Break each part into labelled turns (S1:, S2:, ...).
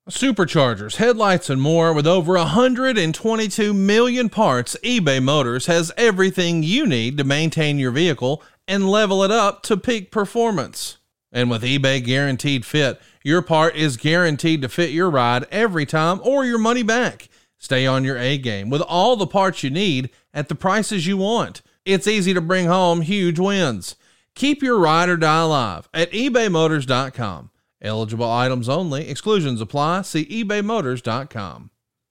S1: Superchargers, headlights, and more. With over 122 million parts, eBay Motors has everything you need to maintain your vehicle and level it up to peak performance. And with eBay Guaranteed Fit, your part is guaranteed to fit your ride every time or your money back. Stay on your A game with all the parts you need at the prices you want. It's easy to bring home huge wins. Keep your ride or die alive at ebaymotors.com. Eligible items only. Exclusions apply. See ebaymotors.com.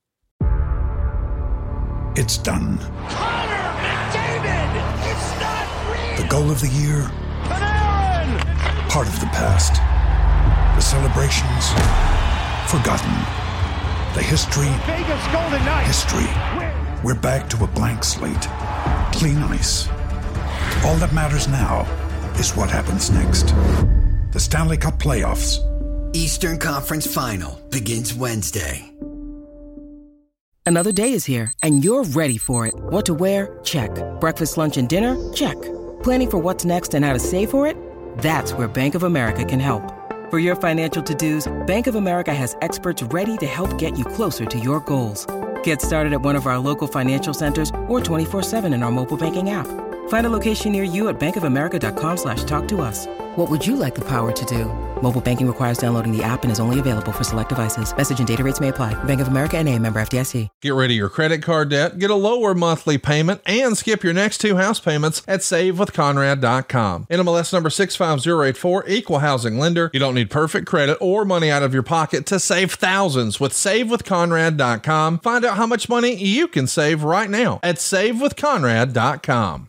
S2: It's done.
S3: Connor McDavid! It's not real!
S2: The goal of the year.
S3: Panarin!
S2: Part of the past. The celebrations. Forgotten. The history.
S3: Vegas Golden Knights!
S2: History. We're back to a blank slate. Clean ice. All that matters now is what happens next. The Stanley Cup Playoffs.
S4: Eastern Conference Final begins Wednesday.
S5: Another day is here, and you're ready for it. What to wear? Check. Breakfast, lunch, and dinner? Check. Planning for what's next and how to save for it? That's where Bank of America can help. For your financial to-dos, Bank of America has experts ready to help get you closer to your goals. Get started at one of our local financial centers or 24/7 in our mobile banking app. Find a location near you at bankofamerica.com/talktous. What would you like the power to do? Mobile banking requires downloading the app and is only available for select devices. Message and data rates may apply. Bank of America N.A., member FDIC.
S1: Get rid of your credit card debt, get a lower monthly payment, and skip your next 2 house payments at SaveWithConrad.com. NMLS number 65084, equal housing lender. You don't need perfect credit or money out of your pocket to save thousands with SaveWithConrad.com. Find out how much money you can save right now at SaveWithConrad.com.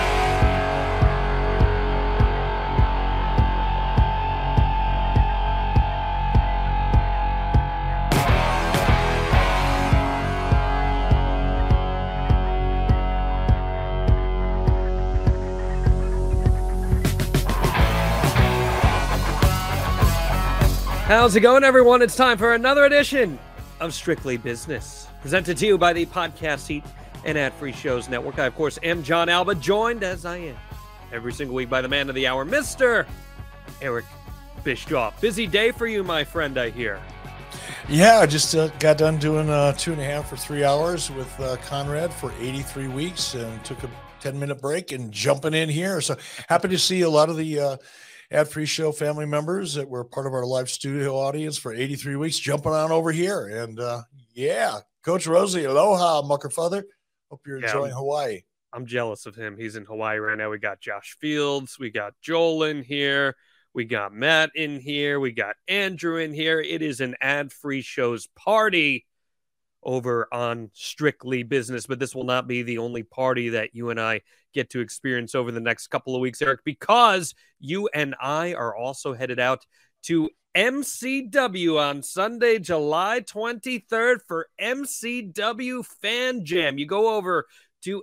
S6: How's it going, everyone? It's time for another edition of Strictly Business, presented to you by the Podcast Seat and Ad-Free Shows Network. I, of course, am John Alba, joined as I am every single week by the man of the hour, Mr. Eric Bischoff. Busy day for you, my friend, I hear.
S7: Yeah, I just got done doing 2.5 or 3 hours with Conrad for 83 weeks and took a 10-minute break and jumping in here. So happy to see a lot of the Ad-Free Show family members that were part of our live studio audience for 83 weeks jumping on over here. And yeah, Coach Rosie, aloha, Muckerfather. Hope you're enjoying Hawaii.
S6: I'm jealous of him. He's in Hawaii right now. We got Josh Fields. We got Joel in here. We got Matt in here. We got Andrew in here. It is an Ad-Free Shows party over on Strictly Business, but this will not be the only party that you and I get to experience over the next couple of weeks, Eric, because you and I are also headed out to MCW on Sunday, July 23rd for MCW Fan Jam. You go over to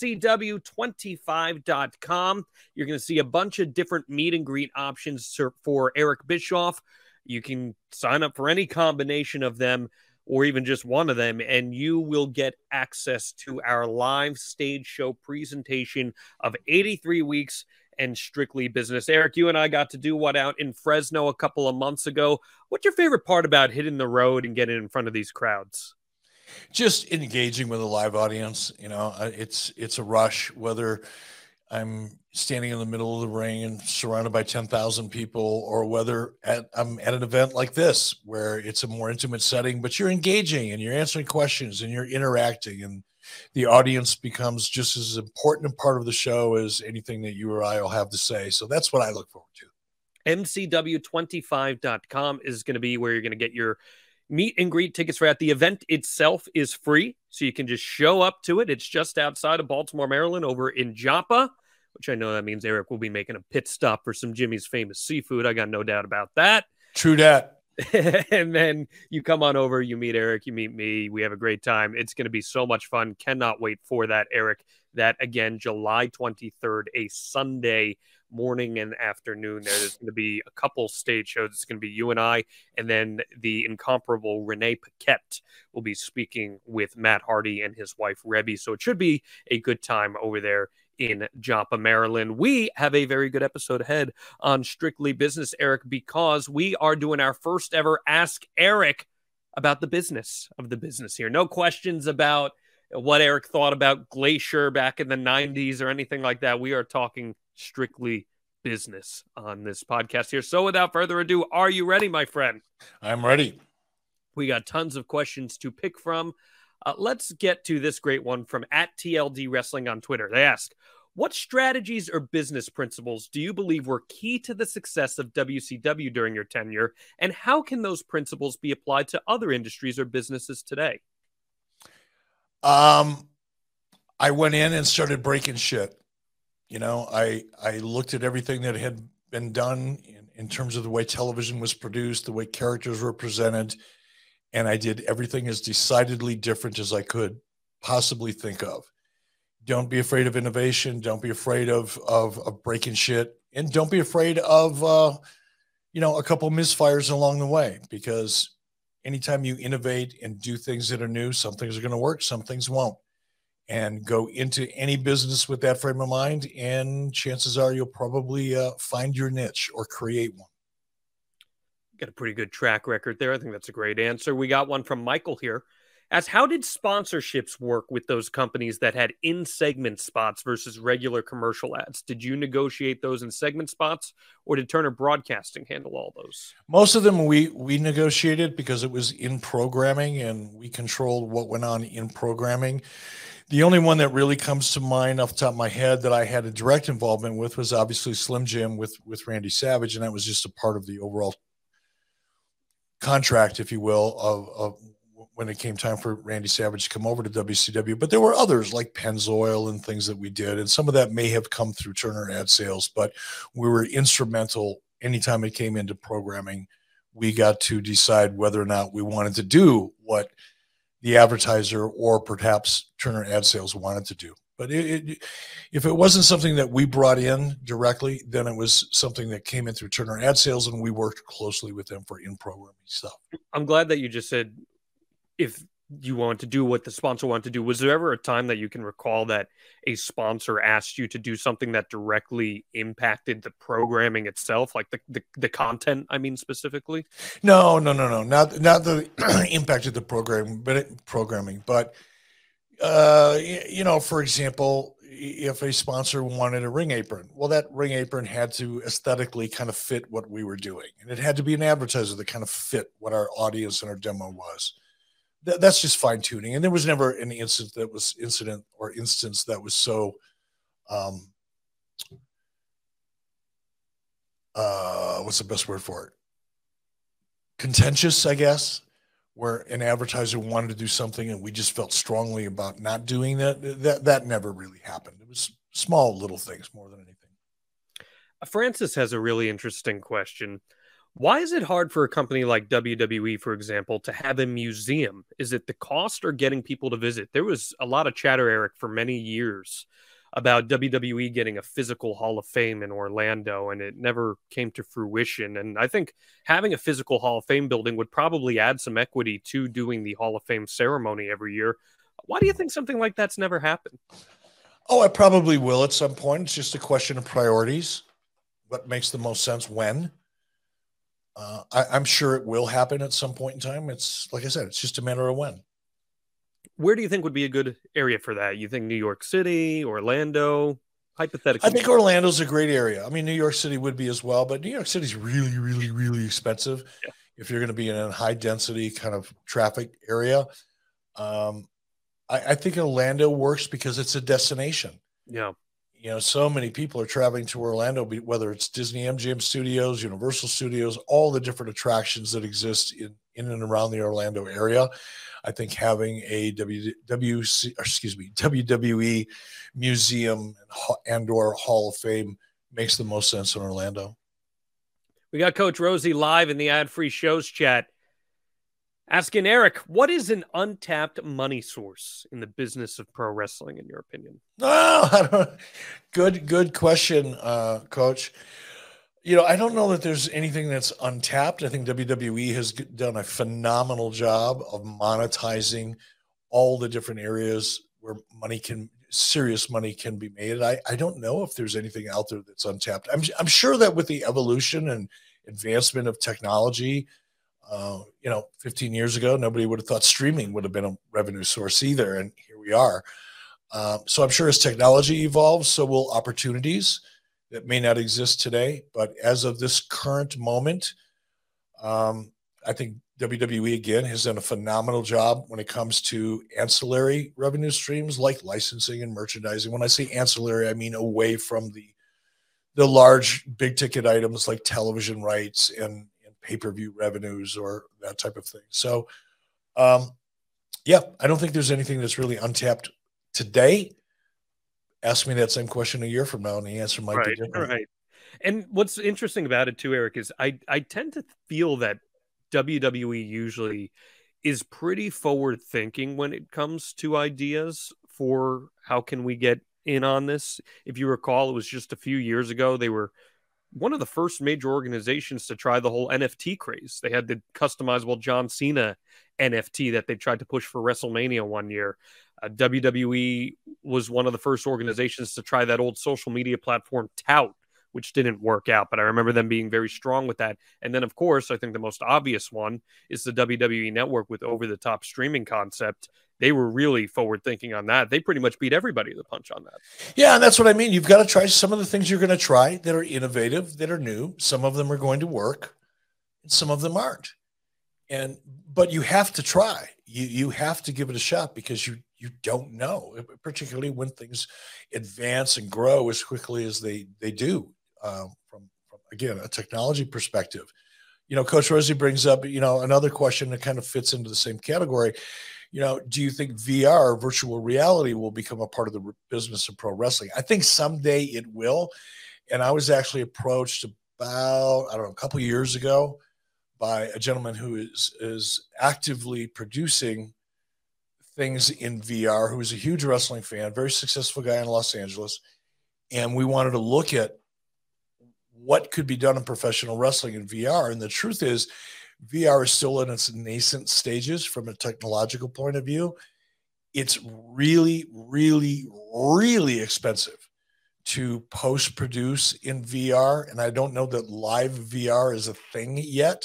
S6: mcw25.com. You're going to see a bunch of different meet and greet options for Eric Bischoff. You can sign up for any combination of them or even just one of them, and you will get access to our live stage show presentation of 83 weeks and Strictly Business. Eric, you and I got to do one out in Fresno a couple of months ago. What's your favorite part about hitting the road and getting in front of these crowds?
S7: Just engaging with a live audience. You know, it's a rush, whether I'm standing in the middle of the ring and surrounded by 10,000 people, or whether I'm at an event like this where it's a more intimate setting, but you're engaging and you're answering questions and you're interacting, and the audience becomes just as important a part of the show as anything that you or I will have to say. So that's what I look forward to.
S6: MCW25.com is going to be where you're going to get your meet and greet tickets for that. The event itself is free, so you can just show up to it. It's just outside of Baltimore, Maryland, over in Joppa, which I know that means Eric will be making a pit stop for some Jimmy's Famous Seafood. I got no doubt about that.
S7: True that.
S6: And then you come on over, you meet Eric, you meet me. We have a great time. It's going to be so much fun. Cannot wait for that, Eric. That, again, July 23rd, a Sunday morning and afternoon. There's going to be a couple stage shows. It's going to be you and I, and then the incomparable Renee Paquette will be speaking with Matt Hardy and his wife, Rebby. So it should be a good time over there in Joppa, Maryland. We have a very good episode ahead on Strictly Business, Eric, because we are doing our first ever Ask Eric about the business of the business here. No questions about what Eric thought about Glacier back in the 90s or anything like that. We are talking strictly business on this podcast here. So without further ado, are you ready, my friend?
S7: I'm ready.
S6: We got tons of questions to pick from. Let's get to this great one from @TLD Wrestling on Twitter. They ask, what strategies or business principles do you believe were key to the success of WCW during your tenure? And how can those principles be applied to other industries or businesses today?
S7: I went in and started breaking shit. You know, I looked at everything that had been done in terms of the way television was produced, the way characters were presented, and I did everything as decidedly different as I could possibly think of. Don't be afraid of innovation. Don't be afraid of breaking shit, and don't be afraid of a couple misfires along the way, because anytime you innovate and do things that are new, some things are going to work, some things won't. And go into any business with that frame of mind, and chances are you'll probably find your niche or create one.
S6: Got a pretty good track record there. I think that's a great answer. We got one from Michael here. As how did sponsorships work with those companies that had in-segment spots versus regular commercial ads? Did you negotiate those in segment spots, or did Turner Broadcasting handle all those?
S7: Most of them we negotiated because it was in programming and we controlled what went on in programming. The only one that really comes to mind off the top of my head that I had a direct involvement with was obviously Slim Jim with Randy Savage, and that was just a part of the overall contract, if you will, of when it came time for Randy Savage to come over to WCW. But there were others like Pennzoil and things that we did, and some of that may have come through Turner Ad Sales, but we were instrumental. Anytime it came into programming, we got to decide whether or not we wanted to do what the advertiser or perhaps Turner Ad Sales wanted to do. But if it wasn't something that we brought in directly, then it was something that came in through Turner Ad Sales, and we worked closely with them for in-programming stuff.
S6: I'm glad that you just said if you want to do what the sponsor wanted to do. Was there ever a time that you can recall that a sponsor asked you to do something that directly impacted the programming itself, like the content, I mean, specifically?
S7: No. Not that impacted the programming, but for example, if a sponsor wanted a ring apron, well, that ring apron had to aesthetically kind of fit what we were doing, and it had to be an advertiser that kind of fit what our audience and our demo was. That's just fine tuning. And there was never an instance that was so, what's the best word for it? Contentious, I guess, where an advertiser wanted to do something and we just felt strongly about not doing that. That never really happened. It was small little things more than anything.
S6: Francis has a really interesting question. Why is it hard for a company like WWE, for example, to have a museum? Is it the cost or getting people to visit? There was a lot of chatter, Eric, for many years about WWE getting a physical Hall of Fame in Orlando, and it never came to fruition. And I think having a physical Hall of Fame building would probably add some equity to doing the Hall of Fame ceremony every year. Why do you think something like that's never happened?
S7: Oh, it probably will at some point. It's just a question of priorities. What makes the most sense when? I'm sure it will happen at some point in time. It's like I said, it's just a matter of when.
S6: Where do you think would be a good area for that? You think New York City, Orlando, hypothetically?
S7: I think Orlando's a great area. I mean, New York City would be as well, but New York City's really, really, really expensive. Yeah. If you're going to be in a high density kind of traffic area. I think Orlando works because it's a destination.
S6: Yeah.
S7: So many people are traveling to Orlando, whether it's Disney MGM Studios, Universal Studios, all the different attractions that exist in and around the Orlando area. I think having a WWE museum and/or Hall of Fame makes the most sense in Orlando.
S6: We got Coach Rosie live in the ad-free shows chat. Asking Eric, what is an untapped money source in the business of pro wrestling, in your opinion?
S7: I don't. Good question, Coach. I don't know that there's anything that's untapped. I think WWE has done a phenomenal job of monetizing all the different areas where serious money can be made. I don't know if there's anything out there that's untapped. I'm sure that with the evolution and advancement of technology, 15 years ago, nobody would have thought streaming would have been a revenue source either. And here we are. So I'm sure as technology evolves, so will opportunities that may not exist today. But as of this current moment, I think WWE, again, has done a phenomenal job when it comes to ancillary revenue streams like licensing and merchandising. When I say ancillary, I mean away from the large big ticket items like television rights and pay-per-view revenues or that type of thing. So, I don't think there's anything that's really untapped today. Ask me that same question a year from now, and the answer might be different.
S6: Right. And what's interesting about it too, Eric, is I tend to feel that WWE usually is pretty forward thinking when it comes to ideas for how can we get in on this. If you recall, it was just a few years ago, they were one of the first major organizations to try the whole NFT craze. They had the customizable John Cena NFT that they tried to push for WrestleMania one year. WWE was one of the first organizations to try that old social media platform Tout, which didn't work out, but I remember them being very strong with that. And then, of course, I think the most obvious one is the WWE Network with over-the-top streaming concept. They were really forward-thinking on that. They pretty much beat everybody to the punch on that.
S7: Yeah, and that's what I mean. You've got to try some of the things you're going to try that are innovative, that are new. Some of them are going to work, and some of them aren't. But you have to try. You have to give it a shot because you don't know, particularly when things advance and grow as quickly as they do. From again, a technology perspective, Coach Rosie brings up, another question that kind of fits into the same category. Do you think VR, virtual reality, will become a part of the business of pro wrestling? I think someday it will. And I was actually approached about, a couple of years ago by a gentleman who is actively producing things in VR, who is a huge wrestling fan, very successful guy in Los Angeles. And we wanted to look at what could be done in professional wrestling in VR. And the truth is, VR is still in its nascent stages from a technological point of view. It's really, really, really expensive to post-produce in VR. And I don't know that live VR is a thing yet.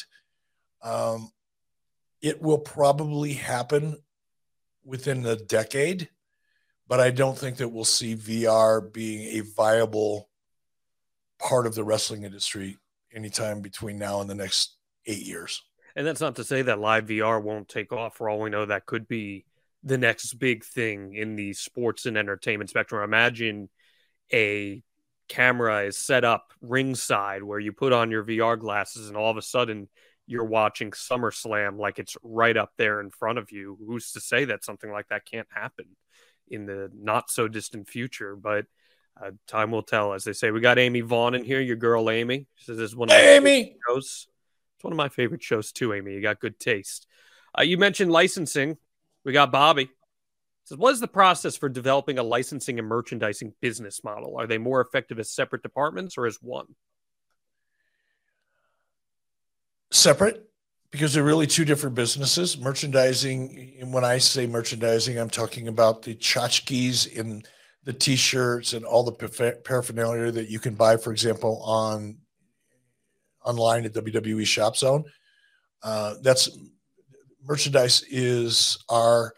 S7: It will probably happen within the decade, but I don't think that we'll see VR being a viable part of the wrestling industry anytime between now and the next 8 years.
S6: And that's not to say that live VR won't take off. For all we know, that could be the next big thing in the sports and entertainment spectrum. Imagine a camera is set up ringside where you put on your VR glasses and all of a sudden you're watching SummerSlam like it's right up there in front of you. Who's to say that something like that can't happen in the not so distant future? But time will tell, as they say. We got Amy Vaughn in here, your girl Amy. She says this is one of my favorite shows. It's one of my favorite shows too, Amy. You got good taste. You mentioned licensing. We got Bobby. Says, what is the process for developing a licensing and merchandising business model? Are they more effective as separate departments or as one?
S7: Separate, because they're really two different businesses. Merchandising, and when I say merchandising, I'm talking about the tchotchkes and the T-shirts and all the paraphernalia that you can buy, for example, online at WWE Shop Zone. That's merchandise is our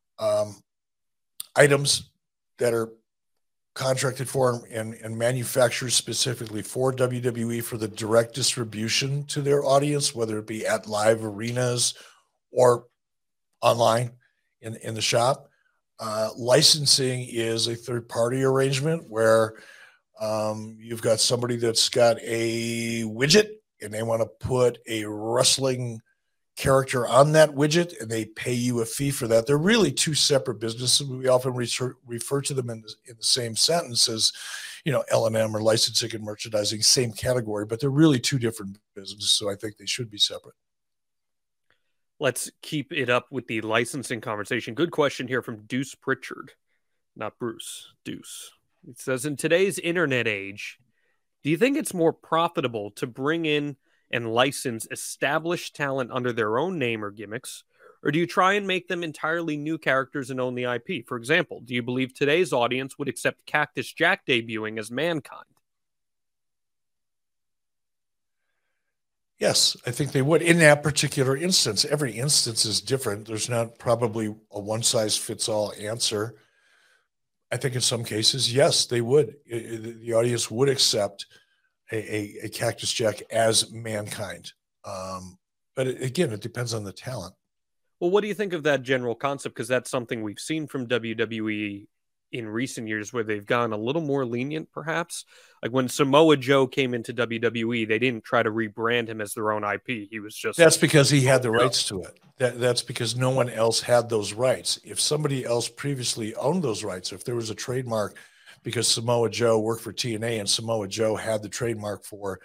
S7: items that are contracted for and manufactured specifically for WWE for the direct distribution to their audience, whether it be at live arenas or online in the shop. Licensing is a third-party arrangement where you've got somebody that's got a widget and they want to put a wrestling character on that widget and they pay you a fee for that. They're really two separate businesses. We often refer to them in the same sentence as, L&M or licensing and merchandising, same category, but they're really two different businesses. So I think they should be separate.
S6: Let's keep it up with the licensing conversation. Good question here from Deuce Pritchard, not Bruce, Deuce. It says, in today's internet age, do you think it's more profitable to bring in and license established talent under their own name or gimmicks, or do you try and make them entirely new characters and own the IP? For example, do you believe today's audience would accept Cactus Jack debuting as Mankind?
S7: Yes, I think they would in that particular instance. Every instance is different. There's not probably a one size fits all answer. I think in some cases, yes, they would. The audience would accept a Cactus Jack as Mankind. But again, it depends on the talent.
S6: Well, what do you think of that general concept? Because that's something we've seen from WWE in recent years where they've gone a little more lenient, perhaps. Like when Samoa Joe came into WWE, they didn't try to rebrand him as their own IP. He was just...
S7: That's because he had the rights to it. That's because no one else had those rights. If somebody else previously owned those rights, if there was a trademark because Samoa Joe worked for TNA and Samoa Joe had the trademark for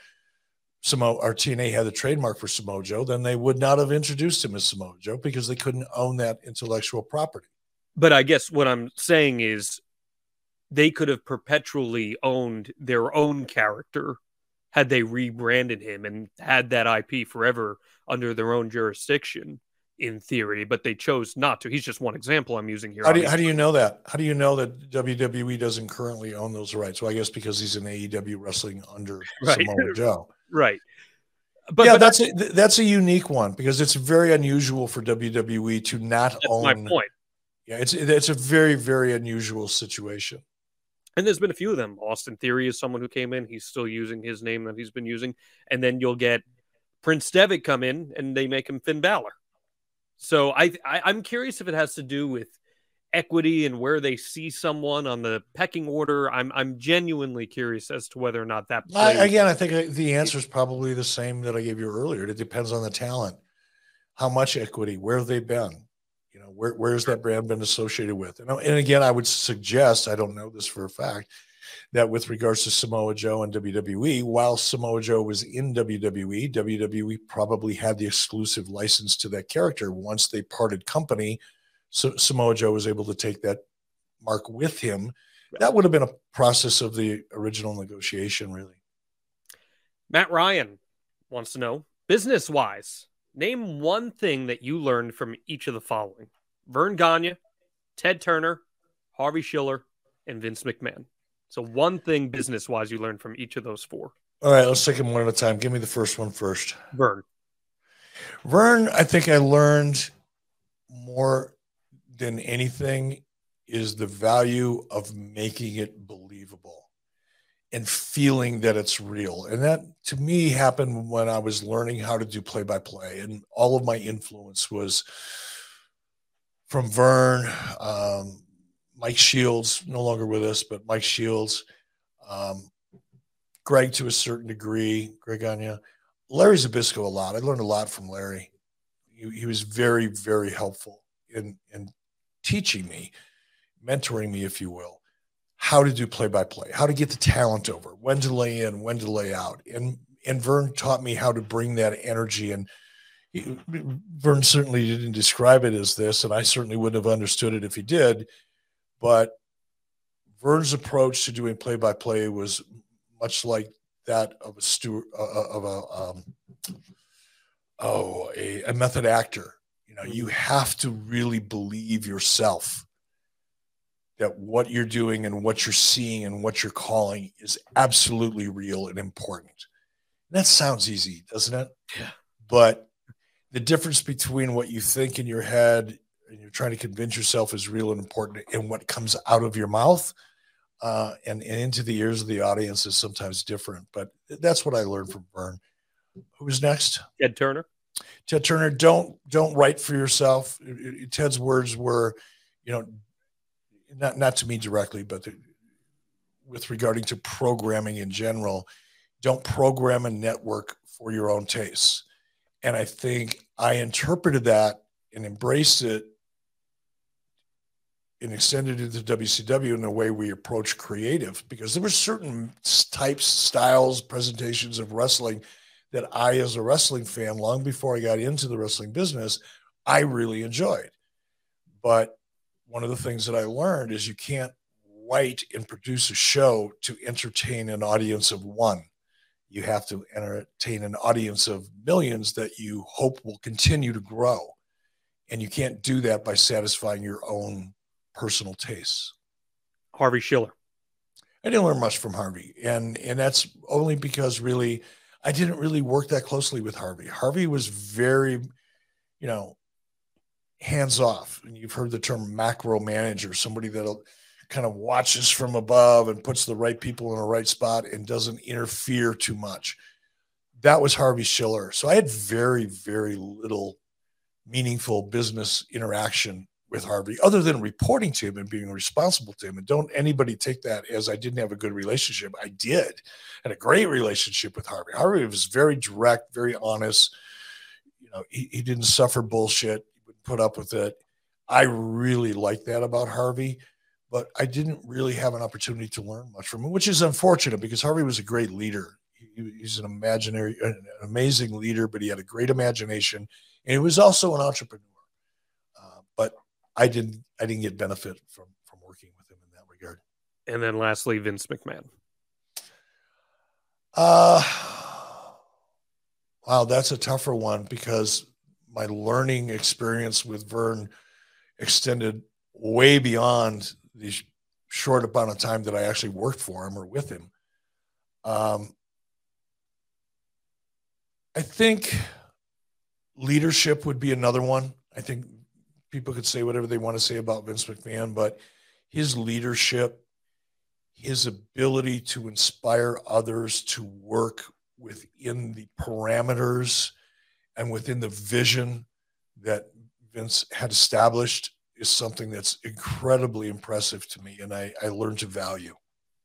S7: TNA had the trademark for Samoa Joe, then they would not have introduced him as Samoa Joe because they couldn't own that intellectual property.
S6: But I guess what I'm saying is they could have perpetually owned their own character had they rebranded him and had that IP forever under their own jurisdiction in theory, but they chose not to. He's just one example I'm using here.
S7: How do you know that? How do you know that WWE doesn't currently own those rights? Well, I guess because he's in AEW wrestling under Samoa Joe.
S6: Right.
S7: But that's a unique one because it's very unusual for WWE to not own.
S6: That's my point.
S7: Yeah, it's a very, very unusual situation.
S6: And there's been a few of them. Austin Theory is someone who came in. He's still using his name that he's been using. And then you'll get Prince Devitt come in and they make him Finn Balor. So I'm curious if it has to do with equity and where they see someone on the pecking order. I'm genuinely curious as to whether or not that plays.
S7: Again, I think the answer is probably the same that I gave you earlier. It depends on the talent. How much equity? Where have they been? You know, where's that brand been associated with? And again, I would suggest, I don't know this for a fact, that with regards to Samoa Joe and WWE, while Samoa Joe was in WWE probably had the exclusive license to that character. Once they parted company, so Samoa Joe was able to take that mark with him. That would have been a process of the original negotiation, really.
S6: Matt Ryan wants to know, business-wise, name one thing that you learned from each of the following: Vern Gagne, Ted Turner, Harvey Schiller, and Vince McMahon. So one thing business-wise you learned from each of those four.
S7: All right, let's take them one at a time. Give me the first one first.
S6: Vern,
S7: I think I learned more than anything is the value of making it believable and feeling that it's real. And that, to me, happened when I was learning how to do play-by-play. And all of my influence was from Vern, Mike Shields, no longer with us, but Mike Shields, Greg to a certain degree, Greg Gagne, Larry Zbyszko a lot. I learned a lot from Larry. He was very, very helpful in teaching me, mentoring me, if you will, how to do play-by-play, how to get the talent over, when to lay in, when to lay out. And Vern taught me how to bring that energy. And Vern certainly didn't describe it as this, and I certainly wouldn't have understood it if he did. But Vern's approach to doing play-by-play was much like that of a method actor. You know, you have to really believe yourself that what you're doing and what you're seeing and what you're calling is absolutely real and important. And that sounds easy, doesn't it?
S6: Yeah.
S7: But the difference between what you think in your head and you're trying to convince yourself is real and important, and what comes out of your mouth and into the ears of the audience is sometimes different. But that's what I learned from Vern. Who's next?
S6: Ted Turner.
S7: Ted Turner, don't write for yourself. Ted's words were, you know, not to me directly, but with regarding to programming in general, don't program a network for your own tastes. And I think I interpreted that and embraced it and extended it to WCW in the way we approach creative, because there were certain types, styles, presentations of wrestling that I, as a wrestling fan, long before I got into the wrestling business, I really enjoyed. But one of the things that I learned is you can't write and produce a show to entertain an audience of one. You have to entertain an audience of millions that you hope will continue to grow. And you can't do that by satisfying your own personal tastes.
S6: Harvey Schiller.
S7: I didn't learn much from Harvey. And that's only because really I didn't really work that closely with Harvey. Harvey was very, hands off. And you've heard the term macro manager, somebody that'll kind of watches from above and puts the right people in the right spot and doesn't interfere too much. That was Harvey Schiller. So I had very, very little meaningful business interaction with Harvey other than reporting to him and being responsible to him. And don't anybody take that as I didn't have a good relationship. I did. I had a great relationship with Harvey. Harvey was very direct, very honest. He didn't suffer bullshit. He would put up with it. I really liked that about Harvey, but I didn't really have an opportunity to learn much from him, which is unfortunate because Harvey was a great leader. He's an amazing leader, but he had a great imagination, and he was also an entrepreneur. But I didn't get benefit from working with him in that regard.
S6: And then lastly, Vince McMahon.
S7: Wow, that's a tougher one because my learning experience with Vern extended way beyond the short amount of time that I actually worked for him or with him. I think leadership would be another one. I think people could say whatever they want to say about Vince McMahon, but his leadership, his ability to inspire others to work within the parameters and within the vision that Vince had established is something that's incredibly impressive to me, and I learned to value.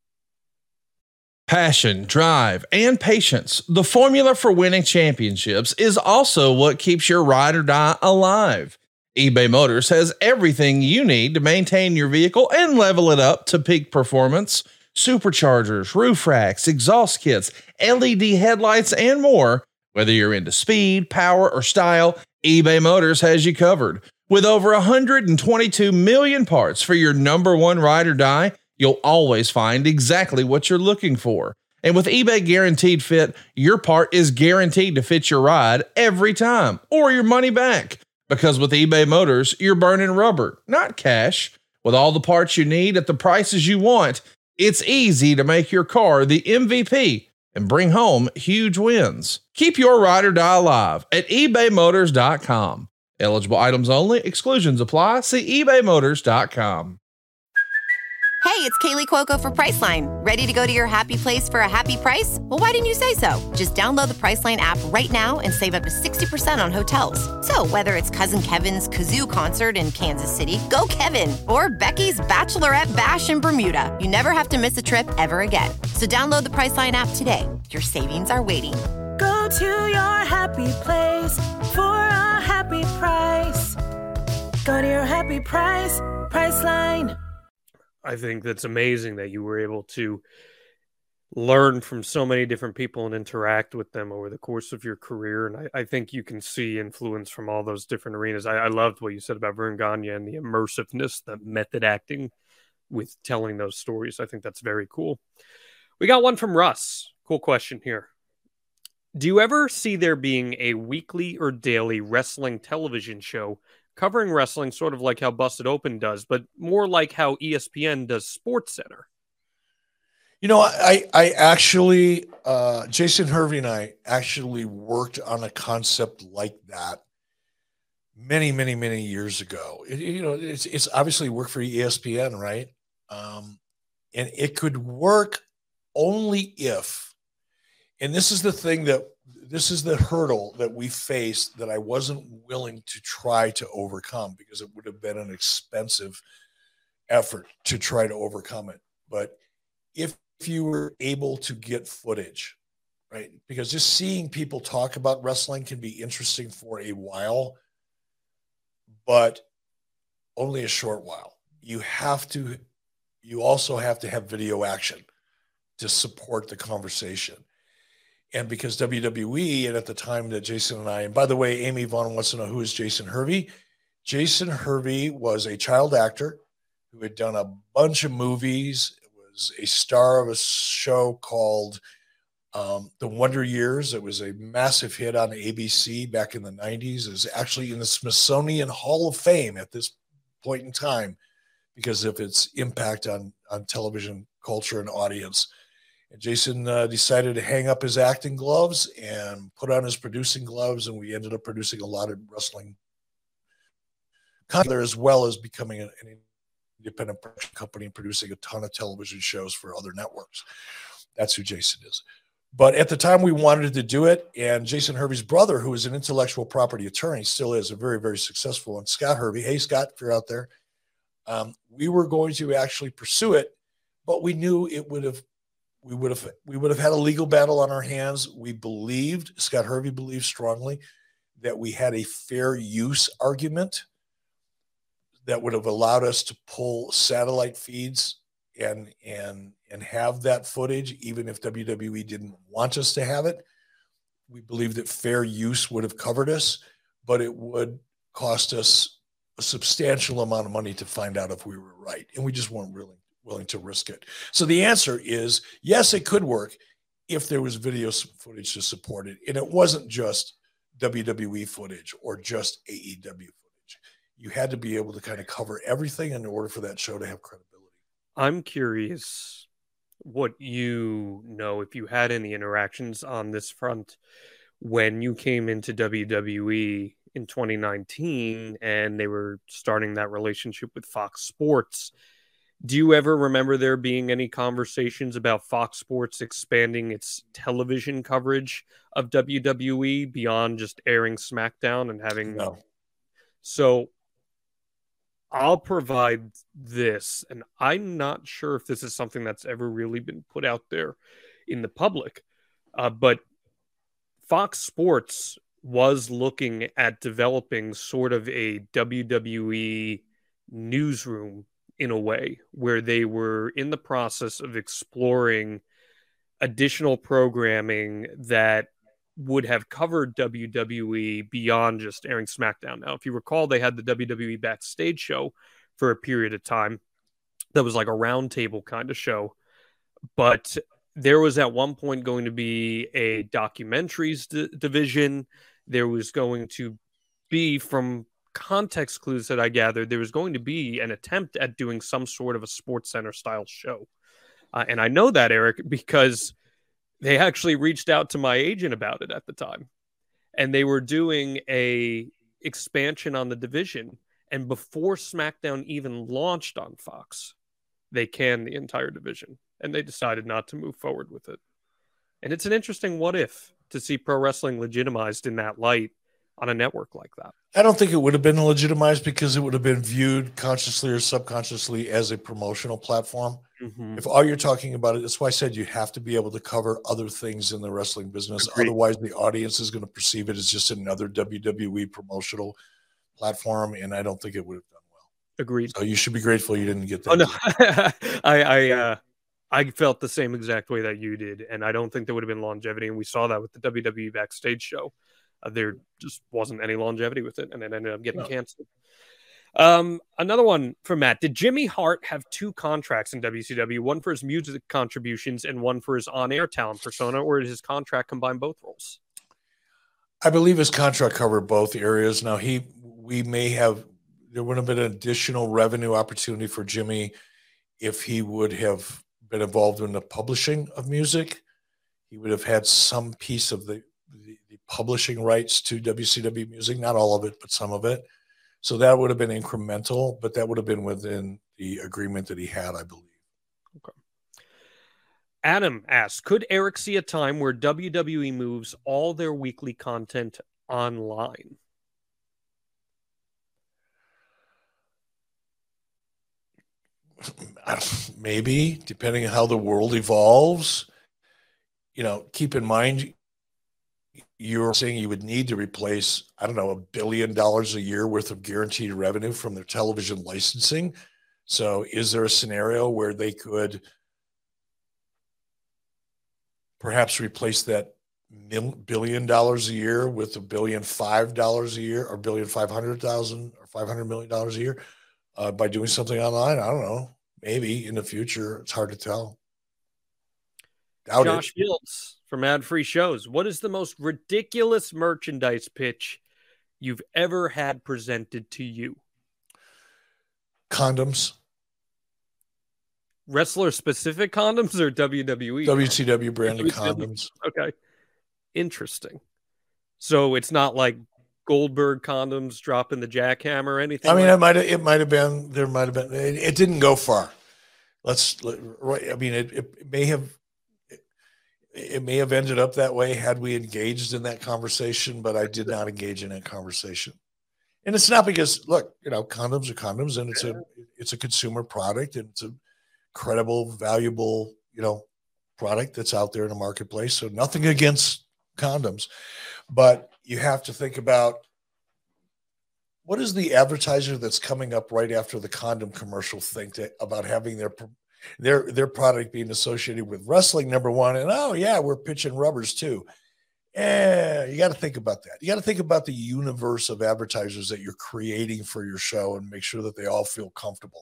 S1: Passion, drive, and patience. The formula for winning championships is also what keeps your ride or die alive. eBay Motors has everything you need to maintain your vehicle and level it up to peak performance. Superchargers, roof racks, exhaust kits, LED headlights, and more. Whether you're into speed, power, or style, eBay Motors has you covered. With over 122 million parts for your number one ride or die, you'll always find exactly what you're looking for. And with eBay Guaranteed Fit, your part is guaranteed to fit your ride every time, or your money back. Because with eBay Motors, you're burning rubber, not cash. With all the parts you need at the prices you want, it's easy to make your car the MVP and bring home huge wins. Keep your ride or die alive at ebaymotors.com. Eligible items only. Exclusions apply. See ebaymotors.com.
S8: Hey, it's Kaylee Cuoco for Priceline. Ready to go to your happy place for a happy price? Well, why didn't you say so? Just download the Priceline app right now and save up to 60% on hotels. So whether it's Cousin Kevin's Kazoo Concert in Kansas City, go Kevin, or Becky's Bachelorette Bash in Bermuda, you never have to miss a trip ever again. So download the Priceline app today. Your savings are waiting.
S9: Go to your happy place for a happy price. Go to your happy price, Priceline.
S6: I think that's amazing that you were able to learn from so many different people and interact with them over the course of your career. And I think you can see influence from all those different arenas. I loved what you said about Verne Gagne and the immersiveness, the method acting with telling those stories. I think that's very cool. We got one from Russ. Cool question here. Do you ever see there being a weekly or daily wrestling television show covering wrestling, sort of like how Busted Open does, but more like how ESPN does SportsCenter?
S7: I actually, Jason Hervey and I actually worked on a concept like that many, many, many years ago. It's obviously worked for ESPN, right? And it could work only if, and this is the hurdle that we faced that I wasn't willing to try to overcome because it would have been an expensive effort to try to overcome it. But if you were able to get footage, right? Because just seeing people talk about wrestling can be interesting for a while, but only a short while. You also have to have video action to support the conversation. And because WWE, and at the time that Jason and I, and by the way, Amy Vaughn wants to know who is Jason Hervey. Jason Hervey was a child actor who had done a bunch of movies. It was a star of a show called The Wonder Years. It was a massive hit on ABC back in the 90s. It was actually in the Smithsonian Hall of Fame at this point in time because of its impact on television culture and audience. And Jason decided to hang up his acting gloves and put on his producing gloves, and we ended up producing a lot of wrestling content, as well as becoming an independent production company and producing a ton of television shows for other networks. That's who Jason is. But at the time we wanted to do it, and Jason Hervey's brother, who is an intellectual property attorney, still is a very, very successful one, Scott Hervey. Hey, Scott, if you're out there. We were going to actually pursue it, but we knew we would have had a legal battle on our hands. Scott Hervey believed strongly that we had a fair use argument that would have allowed us to pull satellite feeds and have that footage, even if WWE didn't want us to have it. We believe that fair use would have covered us, but it would cost us a substantial amount of money to find out if we were right. And we just weren't really willing to risk it. So the answer is yes, it could work if there was video footage to support it. And it wasn't just WWE footage or just AEW footage. You had to be able to kind of cover everything in order for that show to have credibility.
S6: I'm curious what if you had any interactions on this front when you came into WWE in 2019 and they were starting that relationship with Fox Sports. Do you ever remember there being any conversations about Fox Sports expanding its television coverage of WWE beyond just airing SmackDown and having...
S7: No.
S6: So I'll provide this, and I'm not sure if this is something that's ever really been put out there in the public, but Fox Sports was looking at developing sort of a WWE newsroom in a way, where they were in the process of exploring additional programming that would have covered WWE beyond just airing SmackDown. Now, if you recall, they had the WWE Backstage show for a period of time that was like a roundtable kind of show. But there was at one point going to be a documentaries division. There was going to be, from context clues that I gathered, there was going to be an attempt at doing some sort of a Sports Center style show. And I know that, Eric, because they actually reached out to my agent about it at the time, and they were doing a expansion on the division. And before SmackDown even launched on Fox, they canned the entire division, and they decided not to move forward with it. And it's an interesting what if to see pro wrestling legitimized in that light on a network like that.
S7: I don't think it would have been legitimized because it would have been viewed consciously or subconsciously as a promotional platform.
S6: Mm-hmm.
S7: If all you're talking about it, that's why I said you have to be able to cover other things in the wrestling business.
S6: Agreed.
S7: Otherwise, the audience is going to perceive it as just another WWE promotional platform, and I don't think it would have done well.
S6: Agreed.
S7: So you should be grateful you didn't get that.
S6: Oh, no. I felt the same exact way that you did, and I don't think there would have been longevity, and we saw that with the WWE Backstage show. There just wasn't any longevity with it, and it ended up getting canceled. Another one from Matt. Did Jimmy Hart have two contracts in WCW, one for his music contributions and one for his on-air talent persona, or did his contract combine both roles?
S7: I believe his contract covered both areas. Now, there would have been an additional revenue opportunity for Jimmy if he would have been involved in the publishing of music. He would have had some piece of the publishing rights to WCW music, not all of it, but some of it. So that would have been incremental, but that would have been within the agreement that he had, I believe.
S6: Okay. Adam asks, could Eric see a time where WWE moves all their weekly content online?
S7: Maybe, depending on how the world evolves. Keep in mind, you're saying you would need to replace, $1 billion a year worth of guaranteed revenue from their television licensing. So is there a scenario where they could perhaps replace that $1 billion a year with $1.5 billion a year, or $1,500,000 or $500 million a year by doing something online? I don't know. Maybe in the future. It's hard to tell.
S6: Josh Fields from Ad Free Shows. What is the most ridiculous merchandise pitch you've ever had presented to you?
S7: Condoms.
S6: wrestler-specific condoms or WWE?
S7: WCW branded condoms.
S6: Okay. Interesting. So it's not like Goldberg condoms dropping the jackhammer or anything?
S7: I mean, it might have been, there might have been, it didn't go far. It may have ended up that way had we engaged in that conversation, but I did not engage in that conversation. And it's not because, look, condoms are condoms, and it's a consumer product, and it's a credible, valuable, product that's out there in the marketplace. So nothing against condoms, but you have to think about, what is the advertiser that's coming up right after the condom commercial think about having their product being associated with wrestling, number one, and we're pitching rubbers too. You got to think about that. You got to think about the universe of advertisers that you're creating for your show and make sure that they all feel comfortable.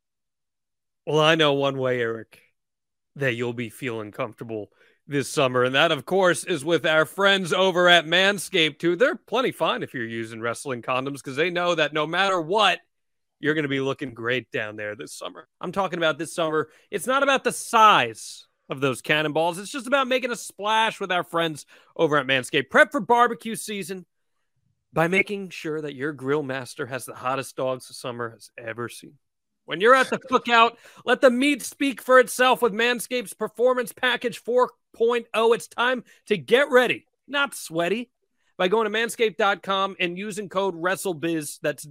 S6: Well, I know one way, Eric, that you'll be feeling comfortable this summer, and that, of course, is with our friends over at Manscaped, too. They're plenty fine if you're using wrestling condoms, because they know that no matter what, you're going to be looking great down there this summer. I'm talking about this summer. It's not about the size of those cannonballs. It's just about making a splash with our friends over at Manscaped. Prep for barbecue season by making sure that your grill master has the hottest dogs the summer has ever seen. When you're at the cookout, let the meat speak for itself with Manscaped's Performance Package 4.0. It's time to get ready, not sweaty, by going to manscaped.com and using code WrestleBiz. That's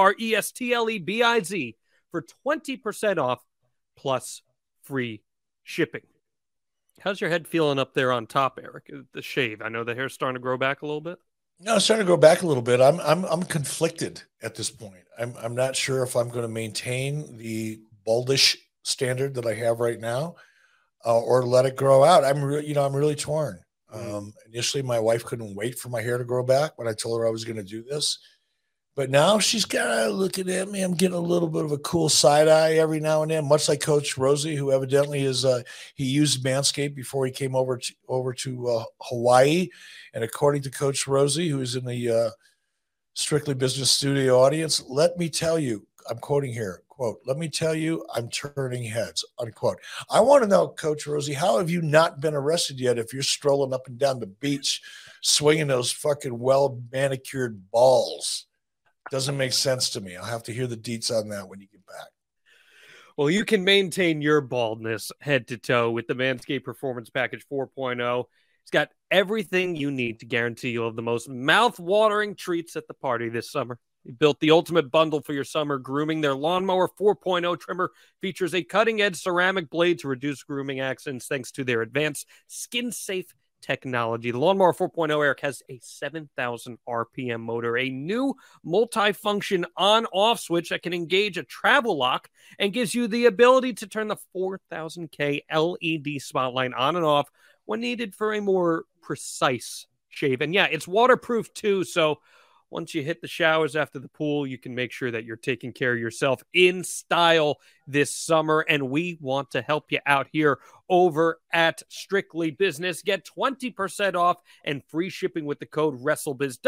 S6: WRESTLEBIZ for 20% off plus free shipping. How's your head feeling up there on top, Eric? The shave. I know the hair's starting to grow back a little bit.
S7: No, it's starting to grow back a little bit. I'm conflicted at this point. I'm not sure if I'm going to maintain the baldish standard that I have right now, or let it grow out. I'm really torn. Initially, my wife couldn't wait for my hair to grow back when I told her I was going to do this. But now she's kind of looking at me. I'm getting a little bit of a cool side eye every now and then, much like Coach Rosie, who evidently he used Manscaped before he came over to Hawaii. And according to Coach Rosie, who's in the Strictly Business Studio audience, let me tell you, I'm quoting here, quote, let me tell you, I'm turning heads, unquote. I want to know, Coach Rosie, how have you not been arrested yet if you're strolling up and down the beach swinging those fucking well-manicured balls? Doesn't make sense to me. I'll have to hear the deets on that when you get back.
S6: Well, you can maintain your baldness head to toe with the Manscaped Performance Package 4.0. It's got everything you need to guarantee you'll have the most mouth-watering treats at the party this summer. They built the ultimate bundle for your summer grooming. Their Lawnmower 4.0 trimmer features a cutting-edge ceramic blade to reduce grooming accidents thanks to their advanced skin-safe technology. The Lawnmower 4.0, Eric, has a 7,000 RPM motor, a new multi-function on-off switch that can engage a travel lock and gives you the ability to turn the 4,000K LED spotlight on and off when needed for a more precise shave. And yeah, it's waterproof too, so once you hit the showers after the pool, you can make sure that you're taking care of yourself in style this summer. And we want to help you out here over at Strictly Business. Get 20% off and free shipping with the code WrestleBiz,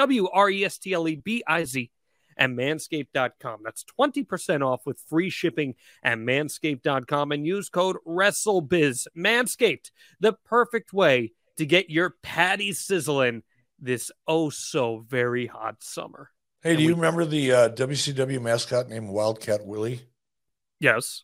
S6: WRESTLEBIZ, at manscaped.com. That's 20% off with free shipping at manscaped.com and use code WrestleBiz. Manscaped, the perfect way to get your patty sizzling this so very hot summer.
S7: Hey, do you remember the WCW mascot named Wildcat Willie?
S6: Yes.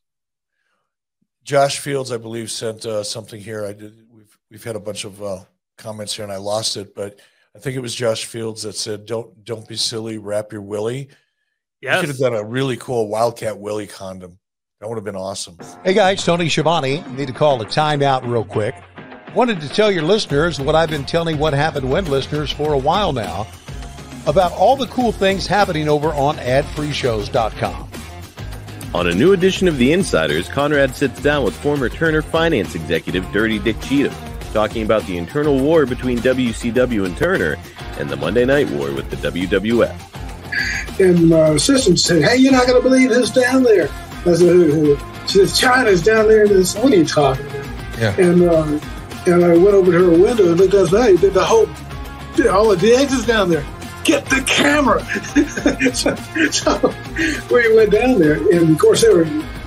S7: Josh Fields, I believe, sent something here. We've had a bunch of comments here, and I lost it, but I think it was Josh Fields that said, "Don't be silly, wrap your willy."
S6: Yes.
S7: You could have done a really cool Wildcat Willie condom. That would have been awesome.
S10: Hey guys, Tony Schiavone. Need to call a timeout real quick. Wanted to tell your listeners what I've been telling What Happened When listeners for a while now about all the cool things happening over on adfreeshows.com.
S11: On a new edition of The Insiders, Conrad sits down with former Turner finance executive Dirty Dick Cheatham, talking about the internal war between WCW and Turner and the Monday Night War with the WWF.
S12: And my assistant said, "Hey, you're not going to believe who's down there." I said, "Who?" She said, "China's down there." And I said, "What are you talking about?"
S7: Yeah.
S12: And I went over to her window and looked outside. All the exits down there. Get the camera. so we went down there, and of course they were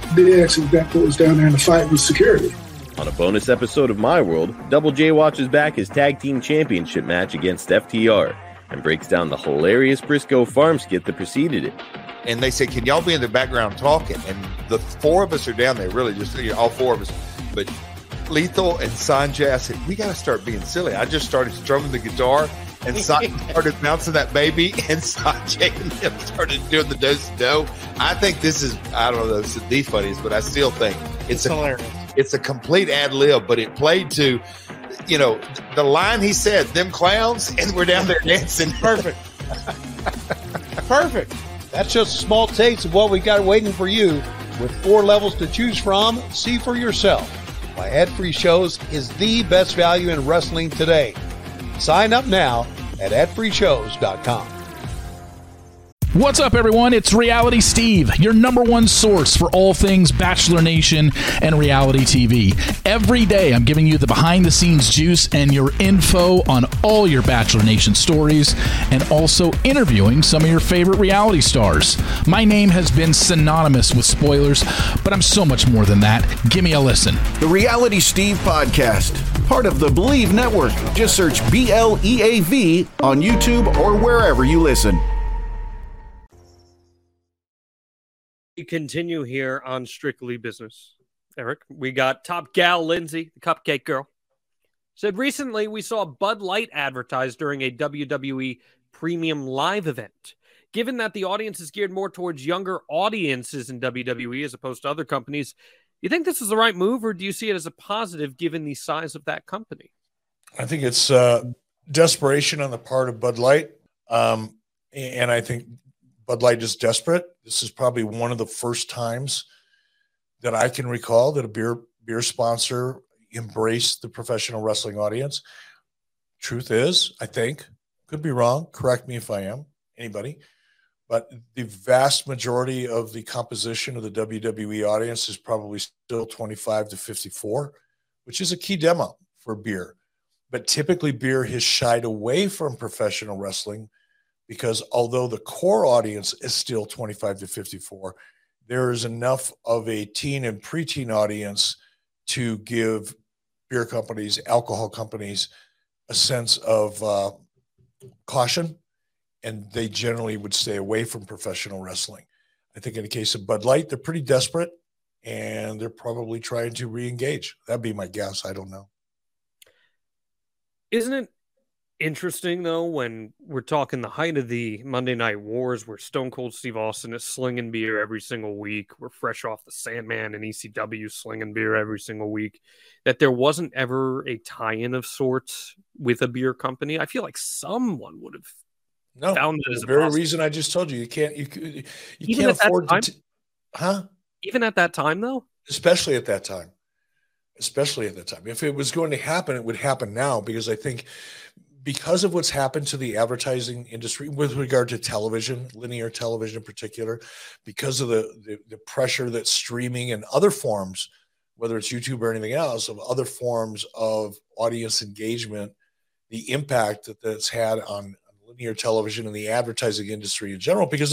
S12: DX and Deadpool was down there in the fight with security.
S11: On a bonus episode of My World, Double J watches back his tag team championship match against FTR and breaks down the hilarious Briscoe farm skit that preceded it.
S13: And they said, can y'all be in the background talking? And the four of us are down there, really, just all four of us. But Lethal and Sanjay, I said, we got to start being silly. I just started strumming the guitar, and Sanjay started bouncing that baby, and Sanjay and them started doing the do-do. I think this is, I don't know, it's the funniest, but I still think it's hilarious. It's a complete ad lib, but it played to, the line he said, them clowns, and we're down there dancing.
S10: Perfect. Perfect. That's just a small taste of what we got waiting for you. With 4 levels to choose from, see for yourself why ad-free shows is the best value in wrestling today. Sign up now at adfreeshows.com.
S14: What's up, everyone? It's Reality Steve, your number one source for all things Bachelor Nation and reality TV. Every day, I'm giving you the behind-the-scenes juice and your info on all your Bachelor Nation stories, and also interviewing some of your favorite reality stars. My name has been synonymous with spoilers, but I'm so much more than that. Give me a listen.
S15: The Reality Steve Podcast, part of the Believe Network. Just search BLEAV on YouTube or wherever you listen.
S6: We continue here on Strictly Business. Eric, we got Top Gal Lindsay, the Cupcake Girl, said recently we saw Bud Light advertised during a WWE Premium Live event. Given that the audience is geared more towards younger audiences in WWE as opposed to other companies, do you think this is the right move, or do you see it as a positive given the size of that company?
S7: I think it's desperation on the part of Bud Light. And I think Bud Light is desperate. This is probably one of the first times that I can recall that a beer sponsor embraced the professional wrestling audience. Truth is, I think, could be wrong, correct me if I am, anybody, but the vast majority of the composition of the WWE audience is probably still 25 to 54, which is a key demo for beer. But typically beer has shied away from professional wrestling because although the core audience is still 25 to 54, there is enough of a teen and preteen audience to give beer companies, alcohol companies, a sense of caution, and they generally would stay away from professional wrestling. I think in the case of Bud Light, they're pretty desperate, and they're probably trying to re-engage. That'd be my guess. I don't know.
S6: Isn't it interesting, though, when we're talking the height of the Monday Night Wars, where Stone Cold Steve Austin is slinging beer every single week, we're fresh off the Sandman and ECW slinging beer every single week, that there wasn't ever a tie-in of sorts with a beer company? I feel like someone would have found it as
S7: the very reason I just told you. You can't afford to.
S6: Even at that time, though?
S7: Especially at that time. If it was going to happen, it would happen now, because I think because of what's happened to the advertising industry with regard to television, linear television in particular, because of the pressure that streaming and other forms, whether it's YouTube or anything else, of other forms of audience engagement, the impact that that's had on linear television and the advertising industry in general. Because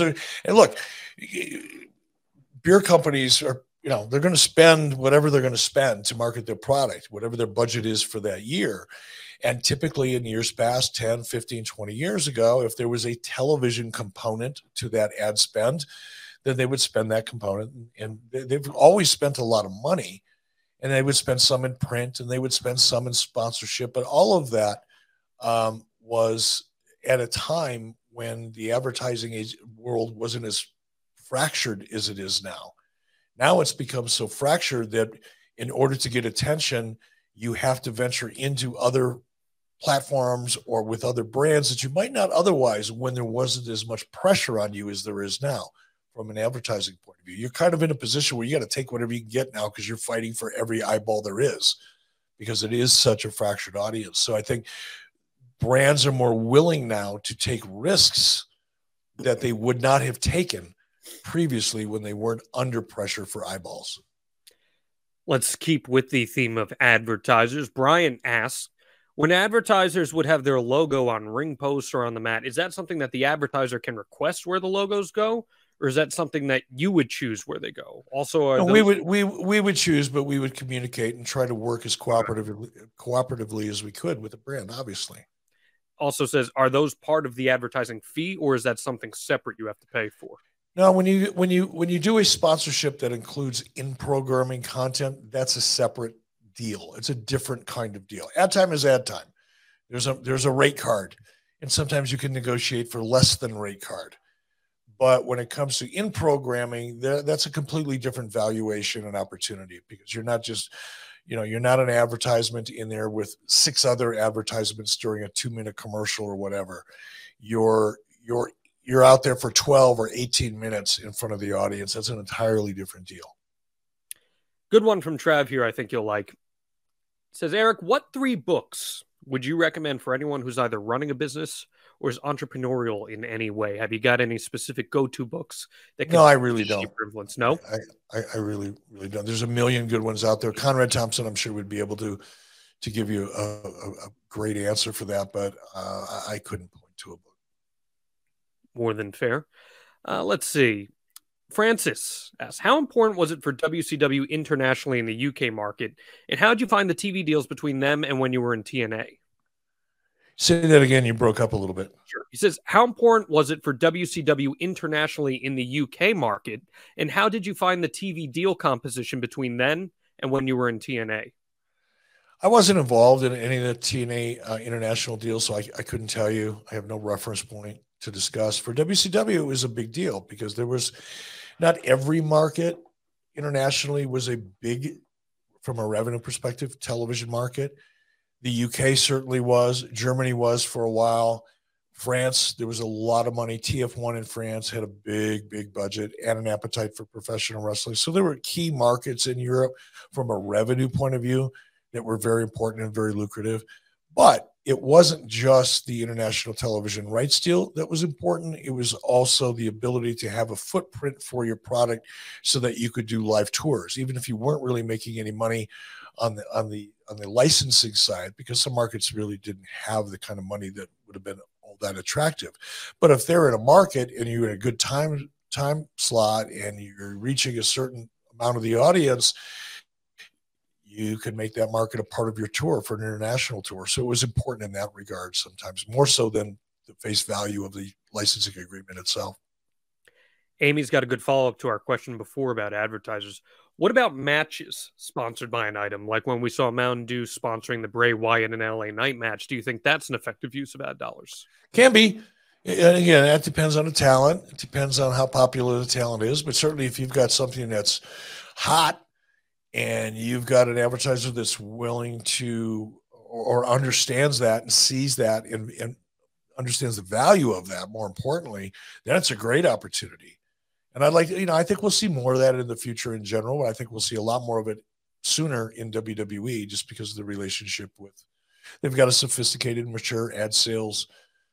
S7: beer companies are, they're going to spend whatever they're going to spend to market their product, whatever their budget is for that year. And typically in years past, 10, 15, 20 years ago, if there was a television component to that ad spend, then they would spend that component. And they've always spent a lot of money, and they would spend some in print, and they would spend some in sponsorship. But all of that was at a time when the advertising world wasn't as fractured as it is now. Now it's become so fractured that in order to get attention, you have to venture into other platforms or with other brands that you might not otherwise, when there wasn't as much pressure on you as there is now from an advertising point of view. You're kind of in a position where you got to take whatever you can get now, because you're fighting for every eyeball there is, because it is such a fractured audience. So I think brands are more willing now to take risks that they would not have taken previously when they weren't under pressure for eyeballs.
S6: Let's keep with the theme of advertisers. Brian asks, when advertisers would have their logo on ring posts or on the mat, is that something that the advertiser can request where the logos go? or is that something that you would choose where they go? Also,
S7: No, we would choose, but we would communicate and try to work as cooperatively as we could with the brand, obviously.
S6: Also says, are those part of the advertising fee, or is that something separate you have to pay for?
S7: No, when you do a sponsorship that includes in-programming content, that's a separate deal. It's a different kind of deal. Ad time is ad time. There's a rate card, and sometimes you can negotiate for less than rate card. But when it comes to in-programming, that's a completely different valuation and opportunity, because you're not just, you're not an advertisement in there with 6 other advertisements during a 2-minute commercial or whatever. You're out there for 12 or 18 minutes in front of the audience. That's an entirely different deal.
S6: Good one from Trav here, I think you'll like. It says, Eric, what 3 books would you recommend for anyone who's either running a business or is entrepreneurial in any way? Have you got any specific go-to books that can
S7: No, I really don't.
S6: influence? No?
S7: I really don't. There's a million good ones out there. Conrad Thompson, I'm sure, would be able to give you a great answer for that, but I couldn't point to a book.
S6: More than fair. Let's see. Francis asks, how important was it for WCW internationally in the UK market? And how did you find the TV deals between them and when you were in TNA?
S7: Say that again. You broke up a little bit.
S6: Sure. He says, how important was it for WCW internationally in the UK market? And how did you find the TV deal composition between then and when you were in TNA?
S7: I wasn't involved in any of the TNA international deals, so I couldn't tell you. I have no reference point to discuss. For WCW, it was a big deal because there was not every market internationally was a big, from a revenue perspective, television market. The UK certainly was. Germany was for a while. France, there was a lot of money. TF1 in France had a big budget and an appetite for professional wrestling. So there were key markets in Europe from a revenue point of view that were very important and very lucrative. But it wasn't just the international television rights deal that was important. It was also the ability to have a footprint for your product so that you could do live tours, even if you weren't really making any money on the licensing side, because some markets really didn't have the kind of money that would have been all that attractive. But if they're in a market and you're in a good time slot and you're reaching a certain amount of the audience, you can make that market a part of your tour for an international tour. So it was important in that regard, sometimes more so than the face value of the licensing agreement itself.
S6: Amy's got a good follow-up to our question before about advertisers. What about matches sponsored by an item? Like when we saw Mountain Dew sponsoring the Bray Wyatt and LA Knight match, do you think that's an effective use of ad dollars?
S7: Can be. And again, that depends on the talent. It depends on how popular the talent is. But certainly if you've got something that's hot, and you've got an advertiser that's willing to or understands that and sees that and understands the value of that, more importantly, then it's a great opportunity. And I'd like, I think we'll see more of that in the future in general, but I think we'll see a lot more of it sooner in WWE just because of the relationship with, they've got a sophisticated, mature ad sales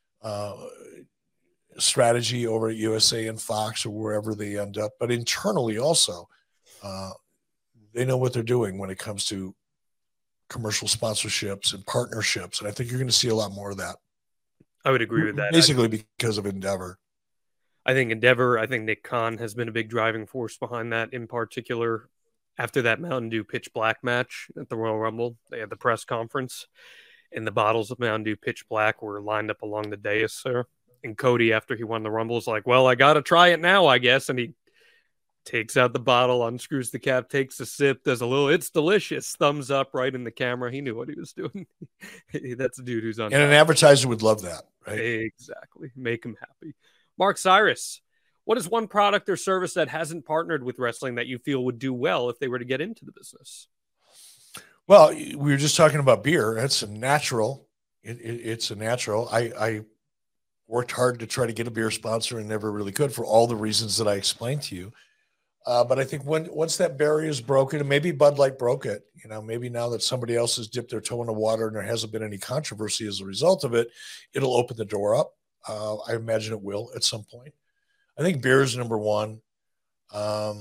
S7: strategy over at USA and Fox or wherever they end up. But internally also, they know what they're doing when it comes to commercial sponsorships and partnerships. And I think you're going to see a lot more of that.
S6: I would agree with that.
S7: Basically because of Endeavor.
S6: I think Nick Khan has been a big driving force behind that, in particular after that Mountain Dew Pitch Black match at the Royal Rumble. They had the press conference and the bottles of Mountain Dew Pitch Black were lined up along the dais there. And Cody, after he won the Rumble, was like, well, I got to try it now, I guess. And he takes out the bottle, unscrews the cap, takes a sip, does a little, it's delicious, thumbs up right in the camera. He knew what he was doing. That's a dude who's on.
S7: And an advertiser would love that, right?
S6: Exactly. Make him happy. Mark Cyrus, what is one product or service that hasn't partnered with wrestling that you feel would do well if they were to get into the business?
S7: Well, we were just talking about beer. That's a natural. It's a natural. I worked hard to try to get a beer sponsor and never really could for all the reasons that I explained to you. But I think once that barrier is broken, and maybe Bud Light broke it, maybe now that somebody else has dipped their toe in the water and there hasn't been any controversy as a result of it, it'll open the door up. I imagine it will at some point. I think beer is number one. I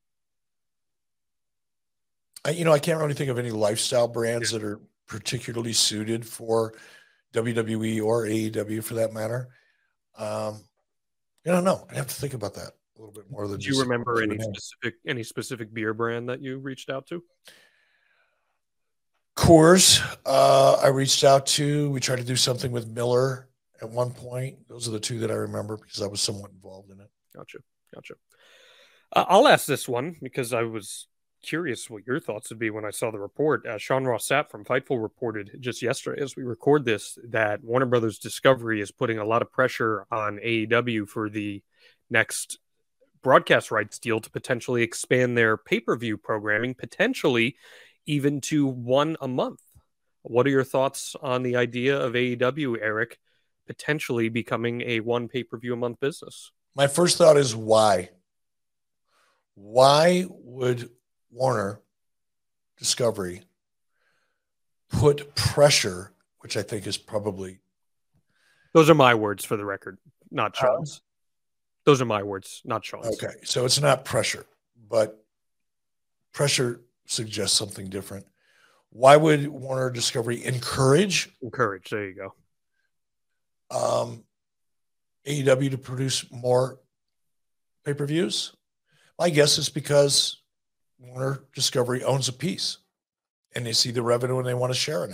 S7: can't really think of any lifestyle brands that are particularly suited for WWE or AEW for that matter. I don't know. I have to think about that. a little bit more than.
S6: Do you remember any specific beer brand that you reached out to?
S7: Coors, I reached out to. We tried to do something with Miller at one point. Those are the two that I remember because I was somewhat involved in it.
S6: Gotcha. I'll ask this one because I was curious what your thoughts would be when I saw the report. Sean Ross Sapp from Fightful reported just yesterday, as we record this, that Warner Brothers Discovery is putting a lot of pressure on AEW for the next broadcast rights deal to potentially expand their pay-per-view programming, potentially even to one a month. What are your thoughts on the idea of AEW, Eric, potentially becoming a one pay-per-view a month business?
S7: My first thought is why? Why would Warner Discovery put pressure, which I think is probably...
S6: Those are my words for the record, not Sean's. Those are my words, not Sean's.
S7: Okay, so it's not pressure, but pressure suggests something different. Why would Warner Discovery encourage?
S6: Encourage, there you
S7: go. AEW to produce more pay-per-views? My guess is because Warner Discovery owns a piece and they see the revenue and they want to share in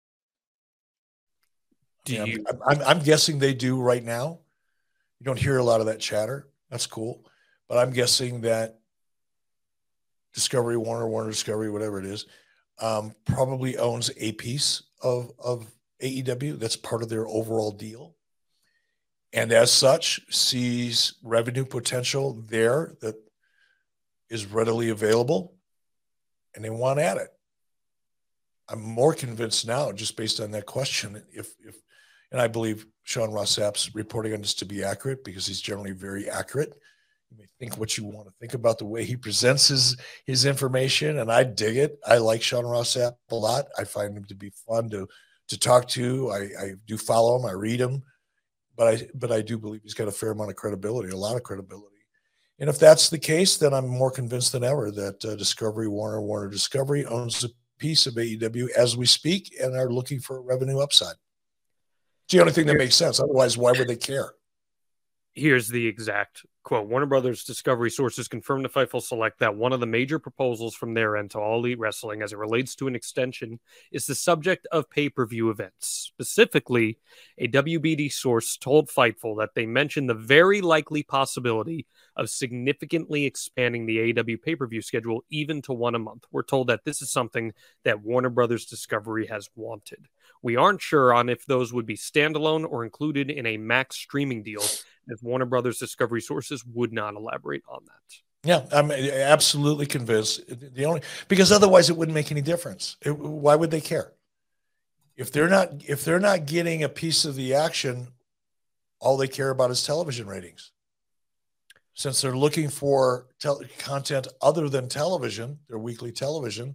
S7: it. I'm guessing they do right now. You don't hear a lot of that chatter. That's cool. But I'm guessing that Discovery, Warner Discovery, whatever it is, probably owns a piece of AEW. That's part of their overall deal. And as such, sees revenue potential there that is readily available, and they want at it. I'm more convinced now, just based on that question, and I believe Sean Ross Sapp's reporting on this to be accurate because he's generally very accurate. You may think what you want to think about the way he presents his information, and I dig it. I like Sean Ross Sapp a lot. I find him to be fun to talk to. I do follow him. I read him, but I do believe he's got a fair amount of credibility, a lot of credibility. And if that's the case, then I'm more convinced than ever that Discovery, Warner Discovery owns a piece of AEW as we speak and are looking for a revenue upside. It's the only thing that makes sense. Otherwise, why would they care?
S6: Here's the exact quote. Warner Brothers Discovery sources confirmed to Fightful Select that one of the major proposals from their end to All Elite Wrestling as it relates to an extension is the subject of pay-per-view events. Specifically, a WBD source told Fightful that they mentioned the very likely possibility of significantly expanding the AEW pay-per-view schedule even to one a month. We're told that this is something that Warner Brothers Discovery has wanted. We aren't sure on if those would be standalone or included in a Max streaming deal, as Warner Brothers Discovery sources would not elaborate on that.
S7: Yeah, I'm absolutely convinced. Because otherwise it wouldn't make any difference. Why would they care? If they're not getting a piece of the action, all they care about is television ratings. Since they're looking for content other than television, their weekly television,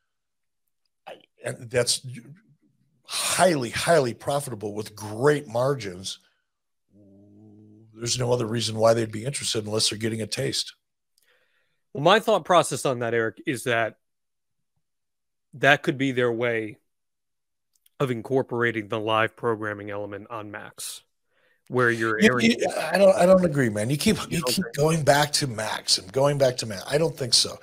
S7: and that's highly, highly profitable with great margins, there's no other reason why they'd be interested unless they're getting a taste.
S6: Well, my thought process on that, Eric, is that could be their way of incorporating the live programming element on Max, where you're airing.
S7: I don't agree, man. You keep going back to Max and going back to Max. I don't think so.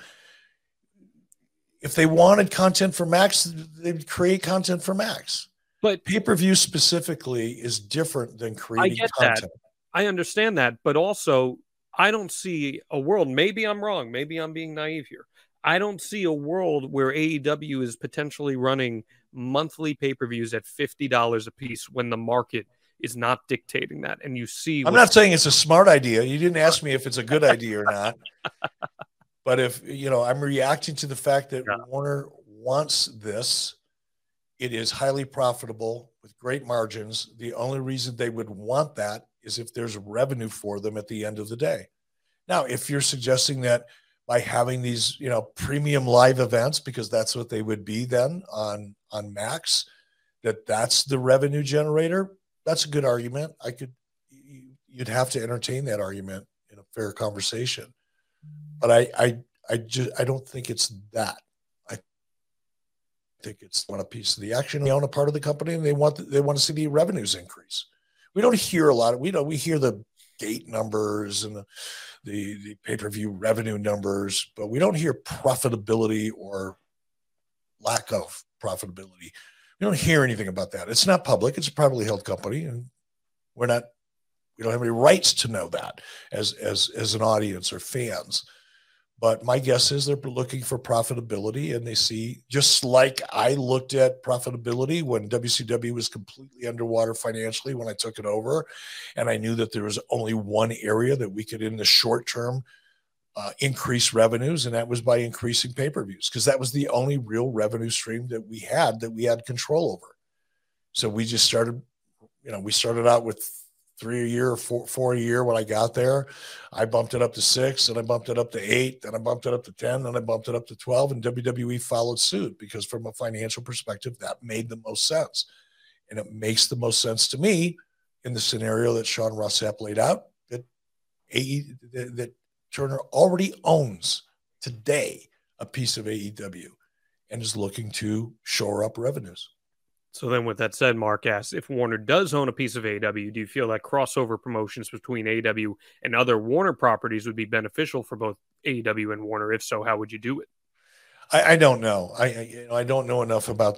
S7: If they wanted content for Max, they'd create content for Max.
S6: But
S7: pay-per-view specifically is different than creating content.
S6: That. I understand that, but also I don't see a world, maybe I'm wrong, maybe I'm being naive here. I don't see a world where AEW is potentially running monthly pay-per-views at $50 a piece when the market is not dictating that. And you see,
S7: I'm not saying it's a smart idea. You didn't ask me if it's a good idea or not. But if, I'm reacting to the fact that Warner wants this, it is highly profitable with great margins. The only reason they would want that is if there's revenue for them at the end of the day. Now, if you're suggesting that by having these, premium live events, because that's what they would be then on Max, that's the revenue generator, that's a good argument. You'd have to entertain that argument in a fair conversation. But I don't think it's that. I think it's want a piece of the action. They own a part of the company, and they want to see the revenues increase. We don't hear a lot of we hear the gate numbers and the pay-per-view revenue numbers, but we don't hear profitability or lack of profitability. We don't hear anything about that. It's not public. It's a privately held company, and we don't have any rights to know that as an audience or fans. But my guess is they're looking for profitability, and they see, just like I looked at profitability when WCW was completely underwater financially when I took it over, and I knew that there was only one area that we could, in the short term, increase revenues, and that was by increasing pay-per-views, because that was the only real revenue stream that we had control over. So we just started, we started out with 3 a year or 4 a year when I got there. I bumped it up to 6, and I bumped it up to 8, then I bumped it up to 10, then I bumped it up to 12, and WWE followed suit, because from a financial perspective, that made the most sense. And it makes the most sense to me in the scenario that Sean Ross Sapp laid out, that Turner already owns today a piece of AEW and is looking to shore up revenues.
S6: So then with that said, Mark asks, if Warner does own a piece of AEW, do you feel that crossover promotions between AEW and other Warner properties would be beneficial for both AEW and Warner? If so, how would you do it?
S7: I don't know. I don't know enough about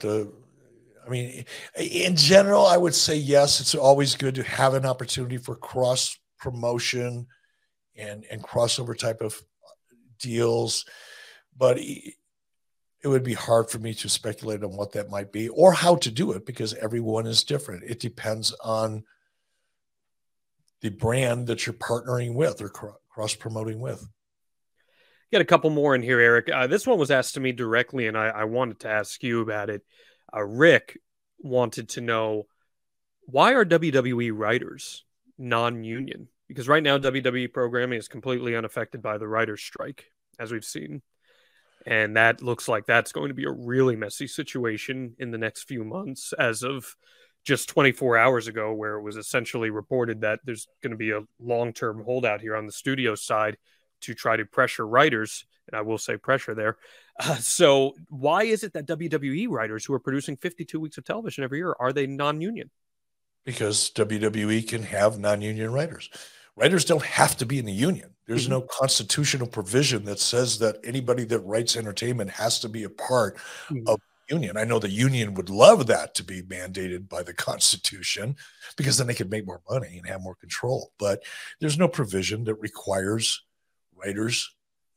S7: in general, I would say yes. It's always good to have an opportunity for cross promotion and crossover type of deals, but it would be hard for me to speculate on what that might be or how to do it, because everyone is different. It depends on the brand that you're partnering with or cross-promoting with.
S6: Got a couple more in here, Eric. This one was asked to me directly, and I wanted to ask you about it. Rick wanted to know, why are WWE writers non-union? Because right now, WWE programming is completely unaffected by the writers' strike, as we've seen. And that looks like that's going to be a really messy situation in the next few months, as of just 24 hours ago, where it was essentially reported that there's going to be a long-term holdout here on the studio side to try to pressure writers. And I will say pressure there. So why is it that WWE writers who are producing 52 weeks of television every year, are they non-union?
S7: Because WWE can have non-union writers. Writers don't have to be in the union. There's no constitutional provision that says that anybody that writes entertainment has to be a part of the union. I know the union would love that to be mandated by the Constitution, because then they could make more money and have more control. But there's no provision that requires writers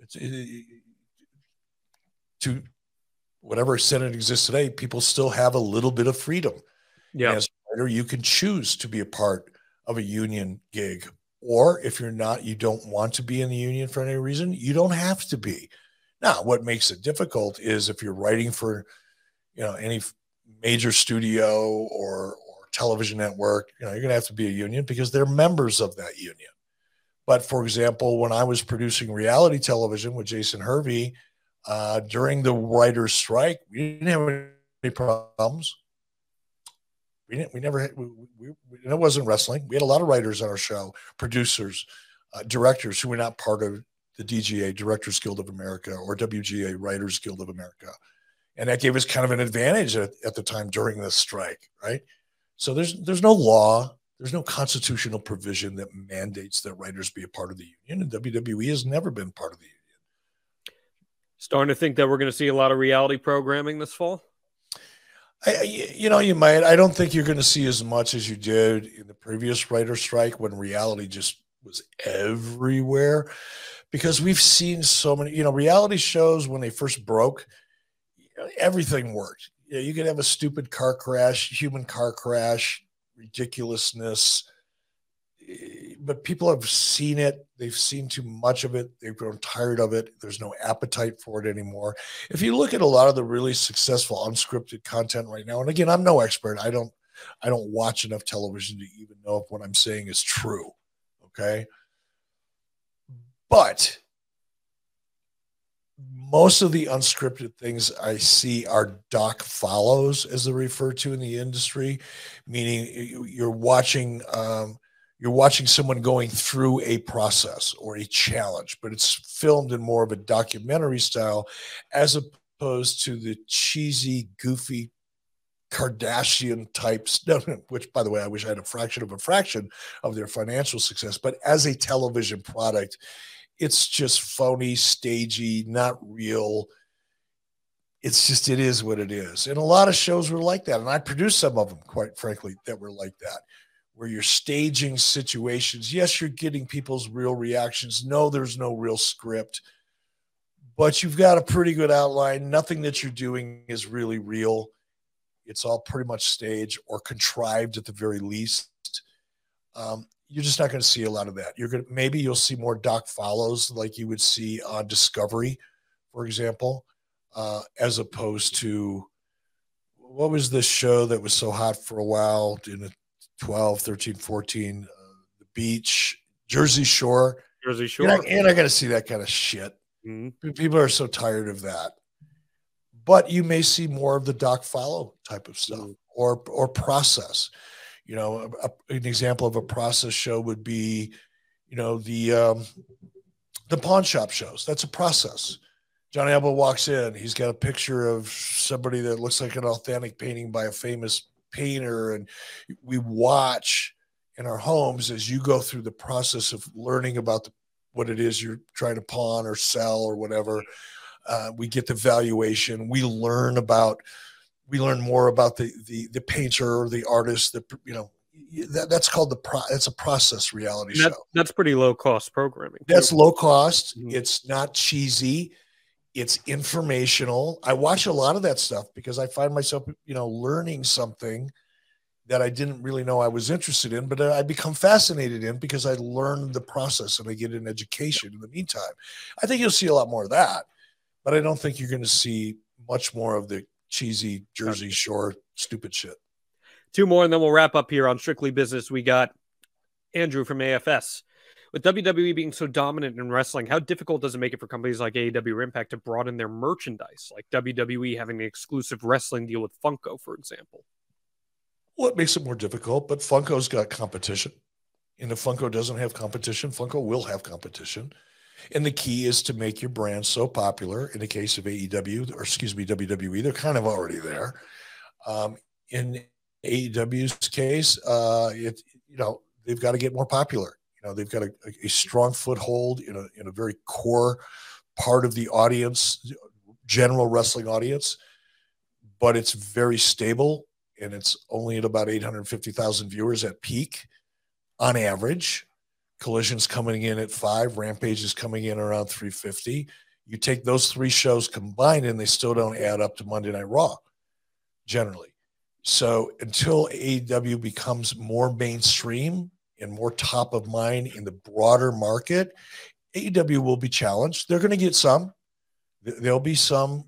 S7: to, whatever Senate exists today, people still have a little bit of freedom.
S6: Yeah.
S7: As a writer, you can choose to be a part of a union gig. Or if you're not, you don't want to be in the union for any reason, you don't have to be. Now, what makes it difficult is if you're writing for, any major studio or television network, you're going to have to be a union, because they're members of that union. But for example, when I was producing reality television with Jason Hervey, during the writers' strike, we didn't have any problems. It wasn't wrestling. We had a lot of writers on our show, producers, directors who were not part of the DGA, Directors Guild of America, or WGA, Writers Guild of America. And that gave us kind of an advantage at the time during the strike, right? So there's no law, there's no constitutional provision that mandates that writers be a part of the union, and WWE has never been part of the union.
S6: Starting to think that we're going to see a lot of reality programming this fall?
S7: You might. I don't think you're going to see as much as you did in the previous writer's strike, when reality just was everywhere, because we've seen so many, reality shows when they first broke, everything worked. You could have a stupid car crash, human car crash, ridiculousness, but people have seen it. They've seen too much of it. They've grown tired of it. There's no appetite for it anymore. If you look at a lot of the really successful unscripted content right now, and again, I'm no expert. I don't watch enough television to even know if what I'm saying is true. Okay. But most of the unscripted things I see are doc follows, as they're referred to in the industry, meaning you're watching someone going through a process or a challenge, but it's filmed in more of a documentary style, as opposed to the cheesy, goofy Kardashian types, which, by the way, I wish I had a fraction of their financial success. But as a television product, it's just phony, stagey, not real. It's just, it is what it is. And a lot of shows were like that. And I produced some of them, quite frankly, that were like that, where you're staging situations. Yes, you're getting people's real reactions. No, there's no real script, but you've got a pretty good outline. Nothing that you're doing is really real. It's all pretty much staged or contrived at the very least. You're just not going to see a lot of that. Maybe you'll see more doc follows like you would see on Discovery, for example, as opposed to, what was this show that was so hot for a while in the 12, 13, 14, The Beach, Jersey Shore.
S6: Jersey Shore.
S7: You're not going to see that kind of shit. Mm-hmm. People are so tired of that. But you may see more of the doc follow type of stuff, or process. You know, an example of a process show would be, you know, the pawn shop shows. That's a process. Johnny Elbow walks in. He's got a picture of somebody that looks like an authentic painting by a famous painter, and we watch in our homes as you go through the process of learning about what it is you're trying to pawn or sell or whatever. We get the valuation. We learn more about the painter or the artist. That's called it's a process reality show.
S6: That's pretty low cost programming.
S7: That's low cost. Mm-hmm. It's not cheesy. It's informational. I watch a lot of that stuff because I find myself, learning something that I didn't really know I was interested in, but I become fascinated in because I learned the process and I get an education in the meantime. I think you'll see a lot more of that, but I don't think you're going to see much more of the cheesy Jersey Shore stupid shit.
S6: Two more, and then we'll wrap up here on Strictly Business. We got Andrew from AFS. With WWE being so dominant in wrestling, how difficult does it make it for companies like AEW or Impact to broaden their merchandise? Like WWE having an exclusive wrestling deal with Funko, for example.
S7: Well, it makes it more difficult, but Funko's got competition. And if Funko doesn't have competition, Funko will have competition. And the key is to make your brand so popular. In the case of WWE, they're kind of already there. In AEW's case, they've got to get more popular. They've got a strong foothold in a very core part of the audience, general wrestling audience, but it's very stable, and it's only at about 850,000 viewers at peak on average. Collision's coming in at 5, Rampage is coming in around 350. You take those 3 shows combined, and they still don't add up to Monday Night Raw, generally. So until AEW becomes more mainstream and more top of mind in the broader market, AEW will be challenged. They're going to get some. There'll be some,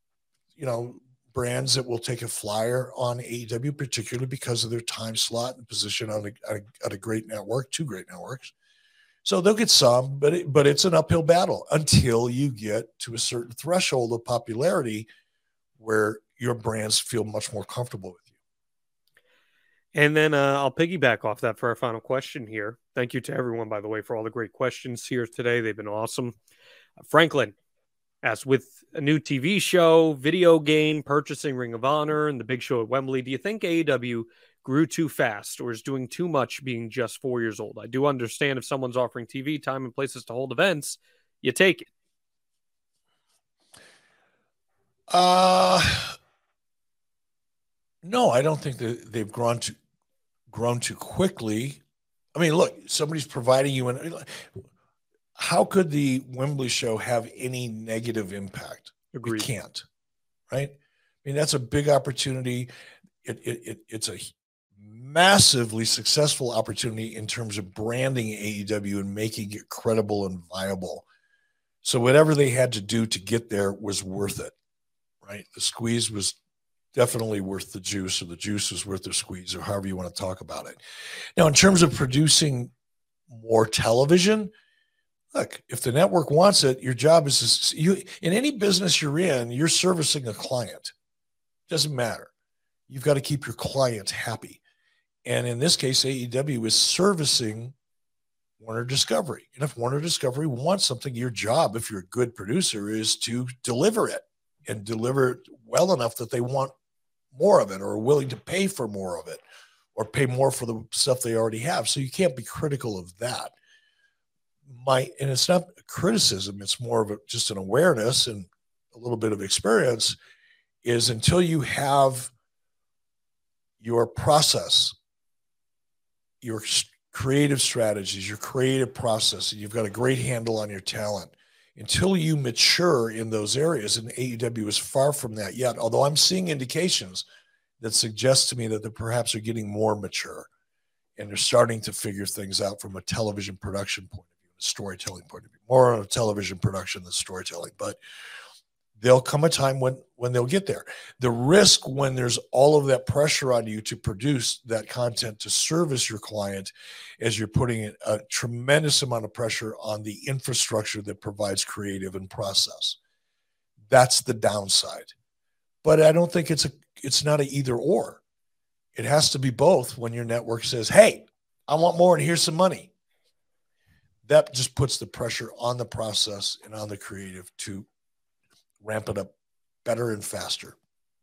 S7: brands that will take a flyer on AEW, particularly because of their time slot and position on a great network, 2 great networks. So they'll get some, but it's an uphill battle until you get to a certain threshold of popularity where your brands feel much more comfortable with you.
S6: And then I'll piggyback off that for our final question here. Thank you to everyone, by the way, for all the great questions here today. They've been awesome. Franklin asked, with a new TV show, video game, purchasing Ring of Honor, and the big show at Wembley, do you think AEW grew too fast or is doing too much being just 4 years old? I do understand if someone's offering TV time and places to hold events, you take it.
S7: No, I don't think that they've grown too quickly. I mean, look, somebody's providing you how could the Wembley show have any negative impact?
S6: Agreed.
S7: It can't, right? I mean, that's a big opportunity. It's a massively successful opportunity in terms of branding AEW and making it credible and viable. So whatever they had to do to get there was worth it, right? The squeeze was definitely worth the juice, or the juice was worth the squeeze, or however you want to talk about it. Now, in terms of producing more television, look, if the network wants it, your job is in any business you're in, you're servicing a client. Doesn't matter. You've got to keep your client happy. And in this case, AEW is servicing Warner Discovery. And if Warner Discovery wants something, your job, if you're a good producer, is to deliver it, and deliver it well enough that they want more of it, or are willing to pay for more of it, or pay more for the stuff they already have. So you can't be critical of that. And it's not criticism, it's more of just an awareness and a little bit of experience, is until you have your process, your creative strategies, your creative process, and you've got a great handle on your talent, until you mature in those areas, and AEW is far from that yet, although I'm seeing indications that suggest to me that they perhaps are getting more mature and they're starting to figure things out from a television production point of view, a storytelling point of view, more on a television production than storytelling. But there'll come a time when they'll get there. The risk when there's all of that pressure on you to produce that content to service your client, as you're putting a tremendous amount of pressure on the infrastructure that provides creative and process. That's the downside. But I don't think it's not an either or. It has to be both. When your network says, hey, I want more and here's some money, that just puts the pressure on the process and on the creative to ramp it up better and faster.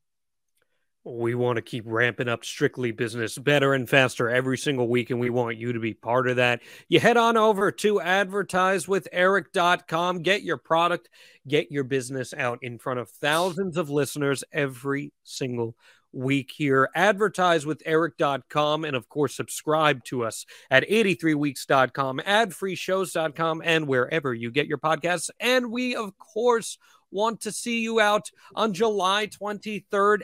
S6: We want to keep ramping up Strictly Business better and faster every single week, and we want you to be part of that. You head on over to advertisewitheric.com. Get your product, get your business out in front of thousands of listeners every single week here. Advertisewitheric.com, and of course, subscribe to us at 83weeks.com, adfreeshows.com, and wherever you get your podcasts. And we, of course, want to see you out on July 23rd,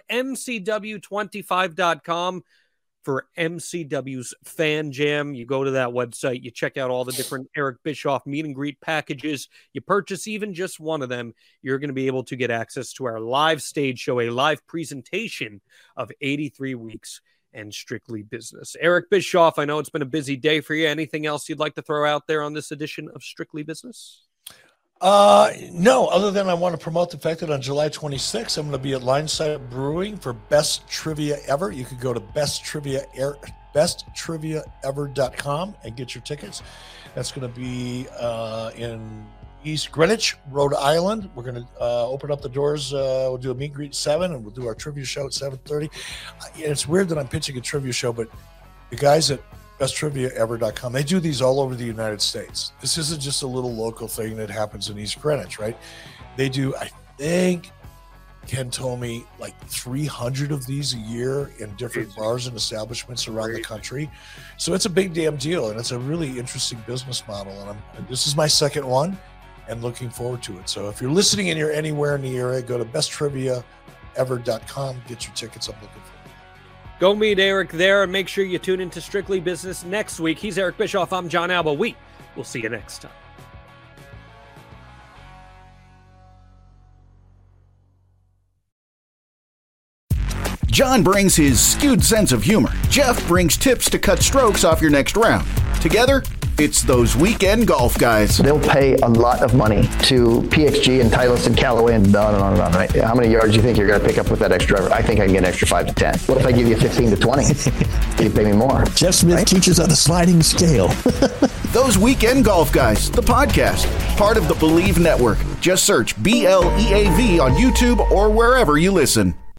S6: MCW25.com for MCW's Fan Jam. You go to that website, you check out all the different Eric Bischoff meet and greet packages. You purchase even just one of them, you're going to be able to get access to our live stage show, a live presentation of 83 Weeks and Strictly Business. Eric Bischoff, I know it's been a busy day for you. Anything else you'd like to throw out there on this edition of Strictly Business?
S7: No, other than I want to promote the fact that on July 26th, I'm going to be at Lineside Brewing for Best Trivia Ever. You could go to besttriviaever.com and get your tickets. That's going to be in East Greenwich, Rhode Island. We're going to open up the doors. We'll do a meet and greet at 7, and we'll do our trivia show at 7:30. It's weird that I'm pitching a trivia show, but the guys at besttriviaever.com, they do these all over the United States. This isn't just a little local thing that happens in East Greenwich, right? They do, I think Ken told me, like 300 of these a year in different bars and establishments around the country. So it's a big damn deal, and it's a really interesting business model. And this is my second one, and looking forward to it. So if you're listening and you're anywhere in the area, go to besttriviaever.com, get your tickets. I'm looking forward.
S6: Go meet Eric there, and make sure you tune into Strictly Business next week. He's Eric Bischoff. I'm John Alba. We will see you next time.
S15: John brings his skewed sense of humor. Jeff brings tips to cut strokes off your next round. Together, it's those weekend golf guys.
S16: They'll pay a lot of money to PXG and Titleist and Callaway and on and on and on, right? How many yards do you think you're going to pick up with that extra driver? I think I can get an extra 5 to 10. What if I give you 15 to 20? You pay me more.
S17: Jeff Smith teaches on the sliding scale.
S15: Those Weekend Golf Guys, the podcast, part of the Believe Network. Just search BLEAV on YouTube or wherever you listen.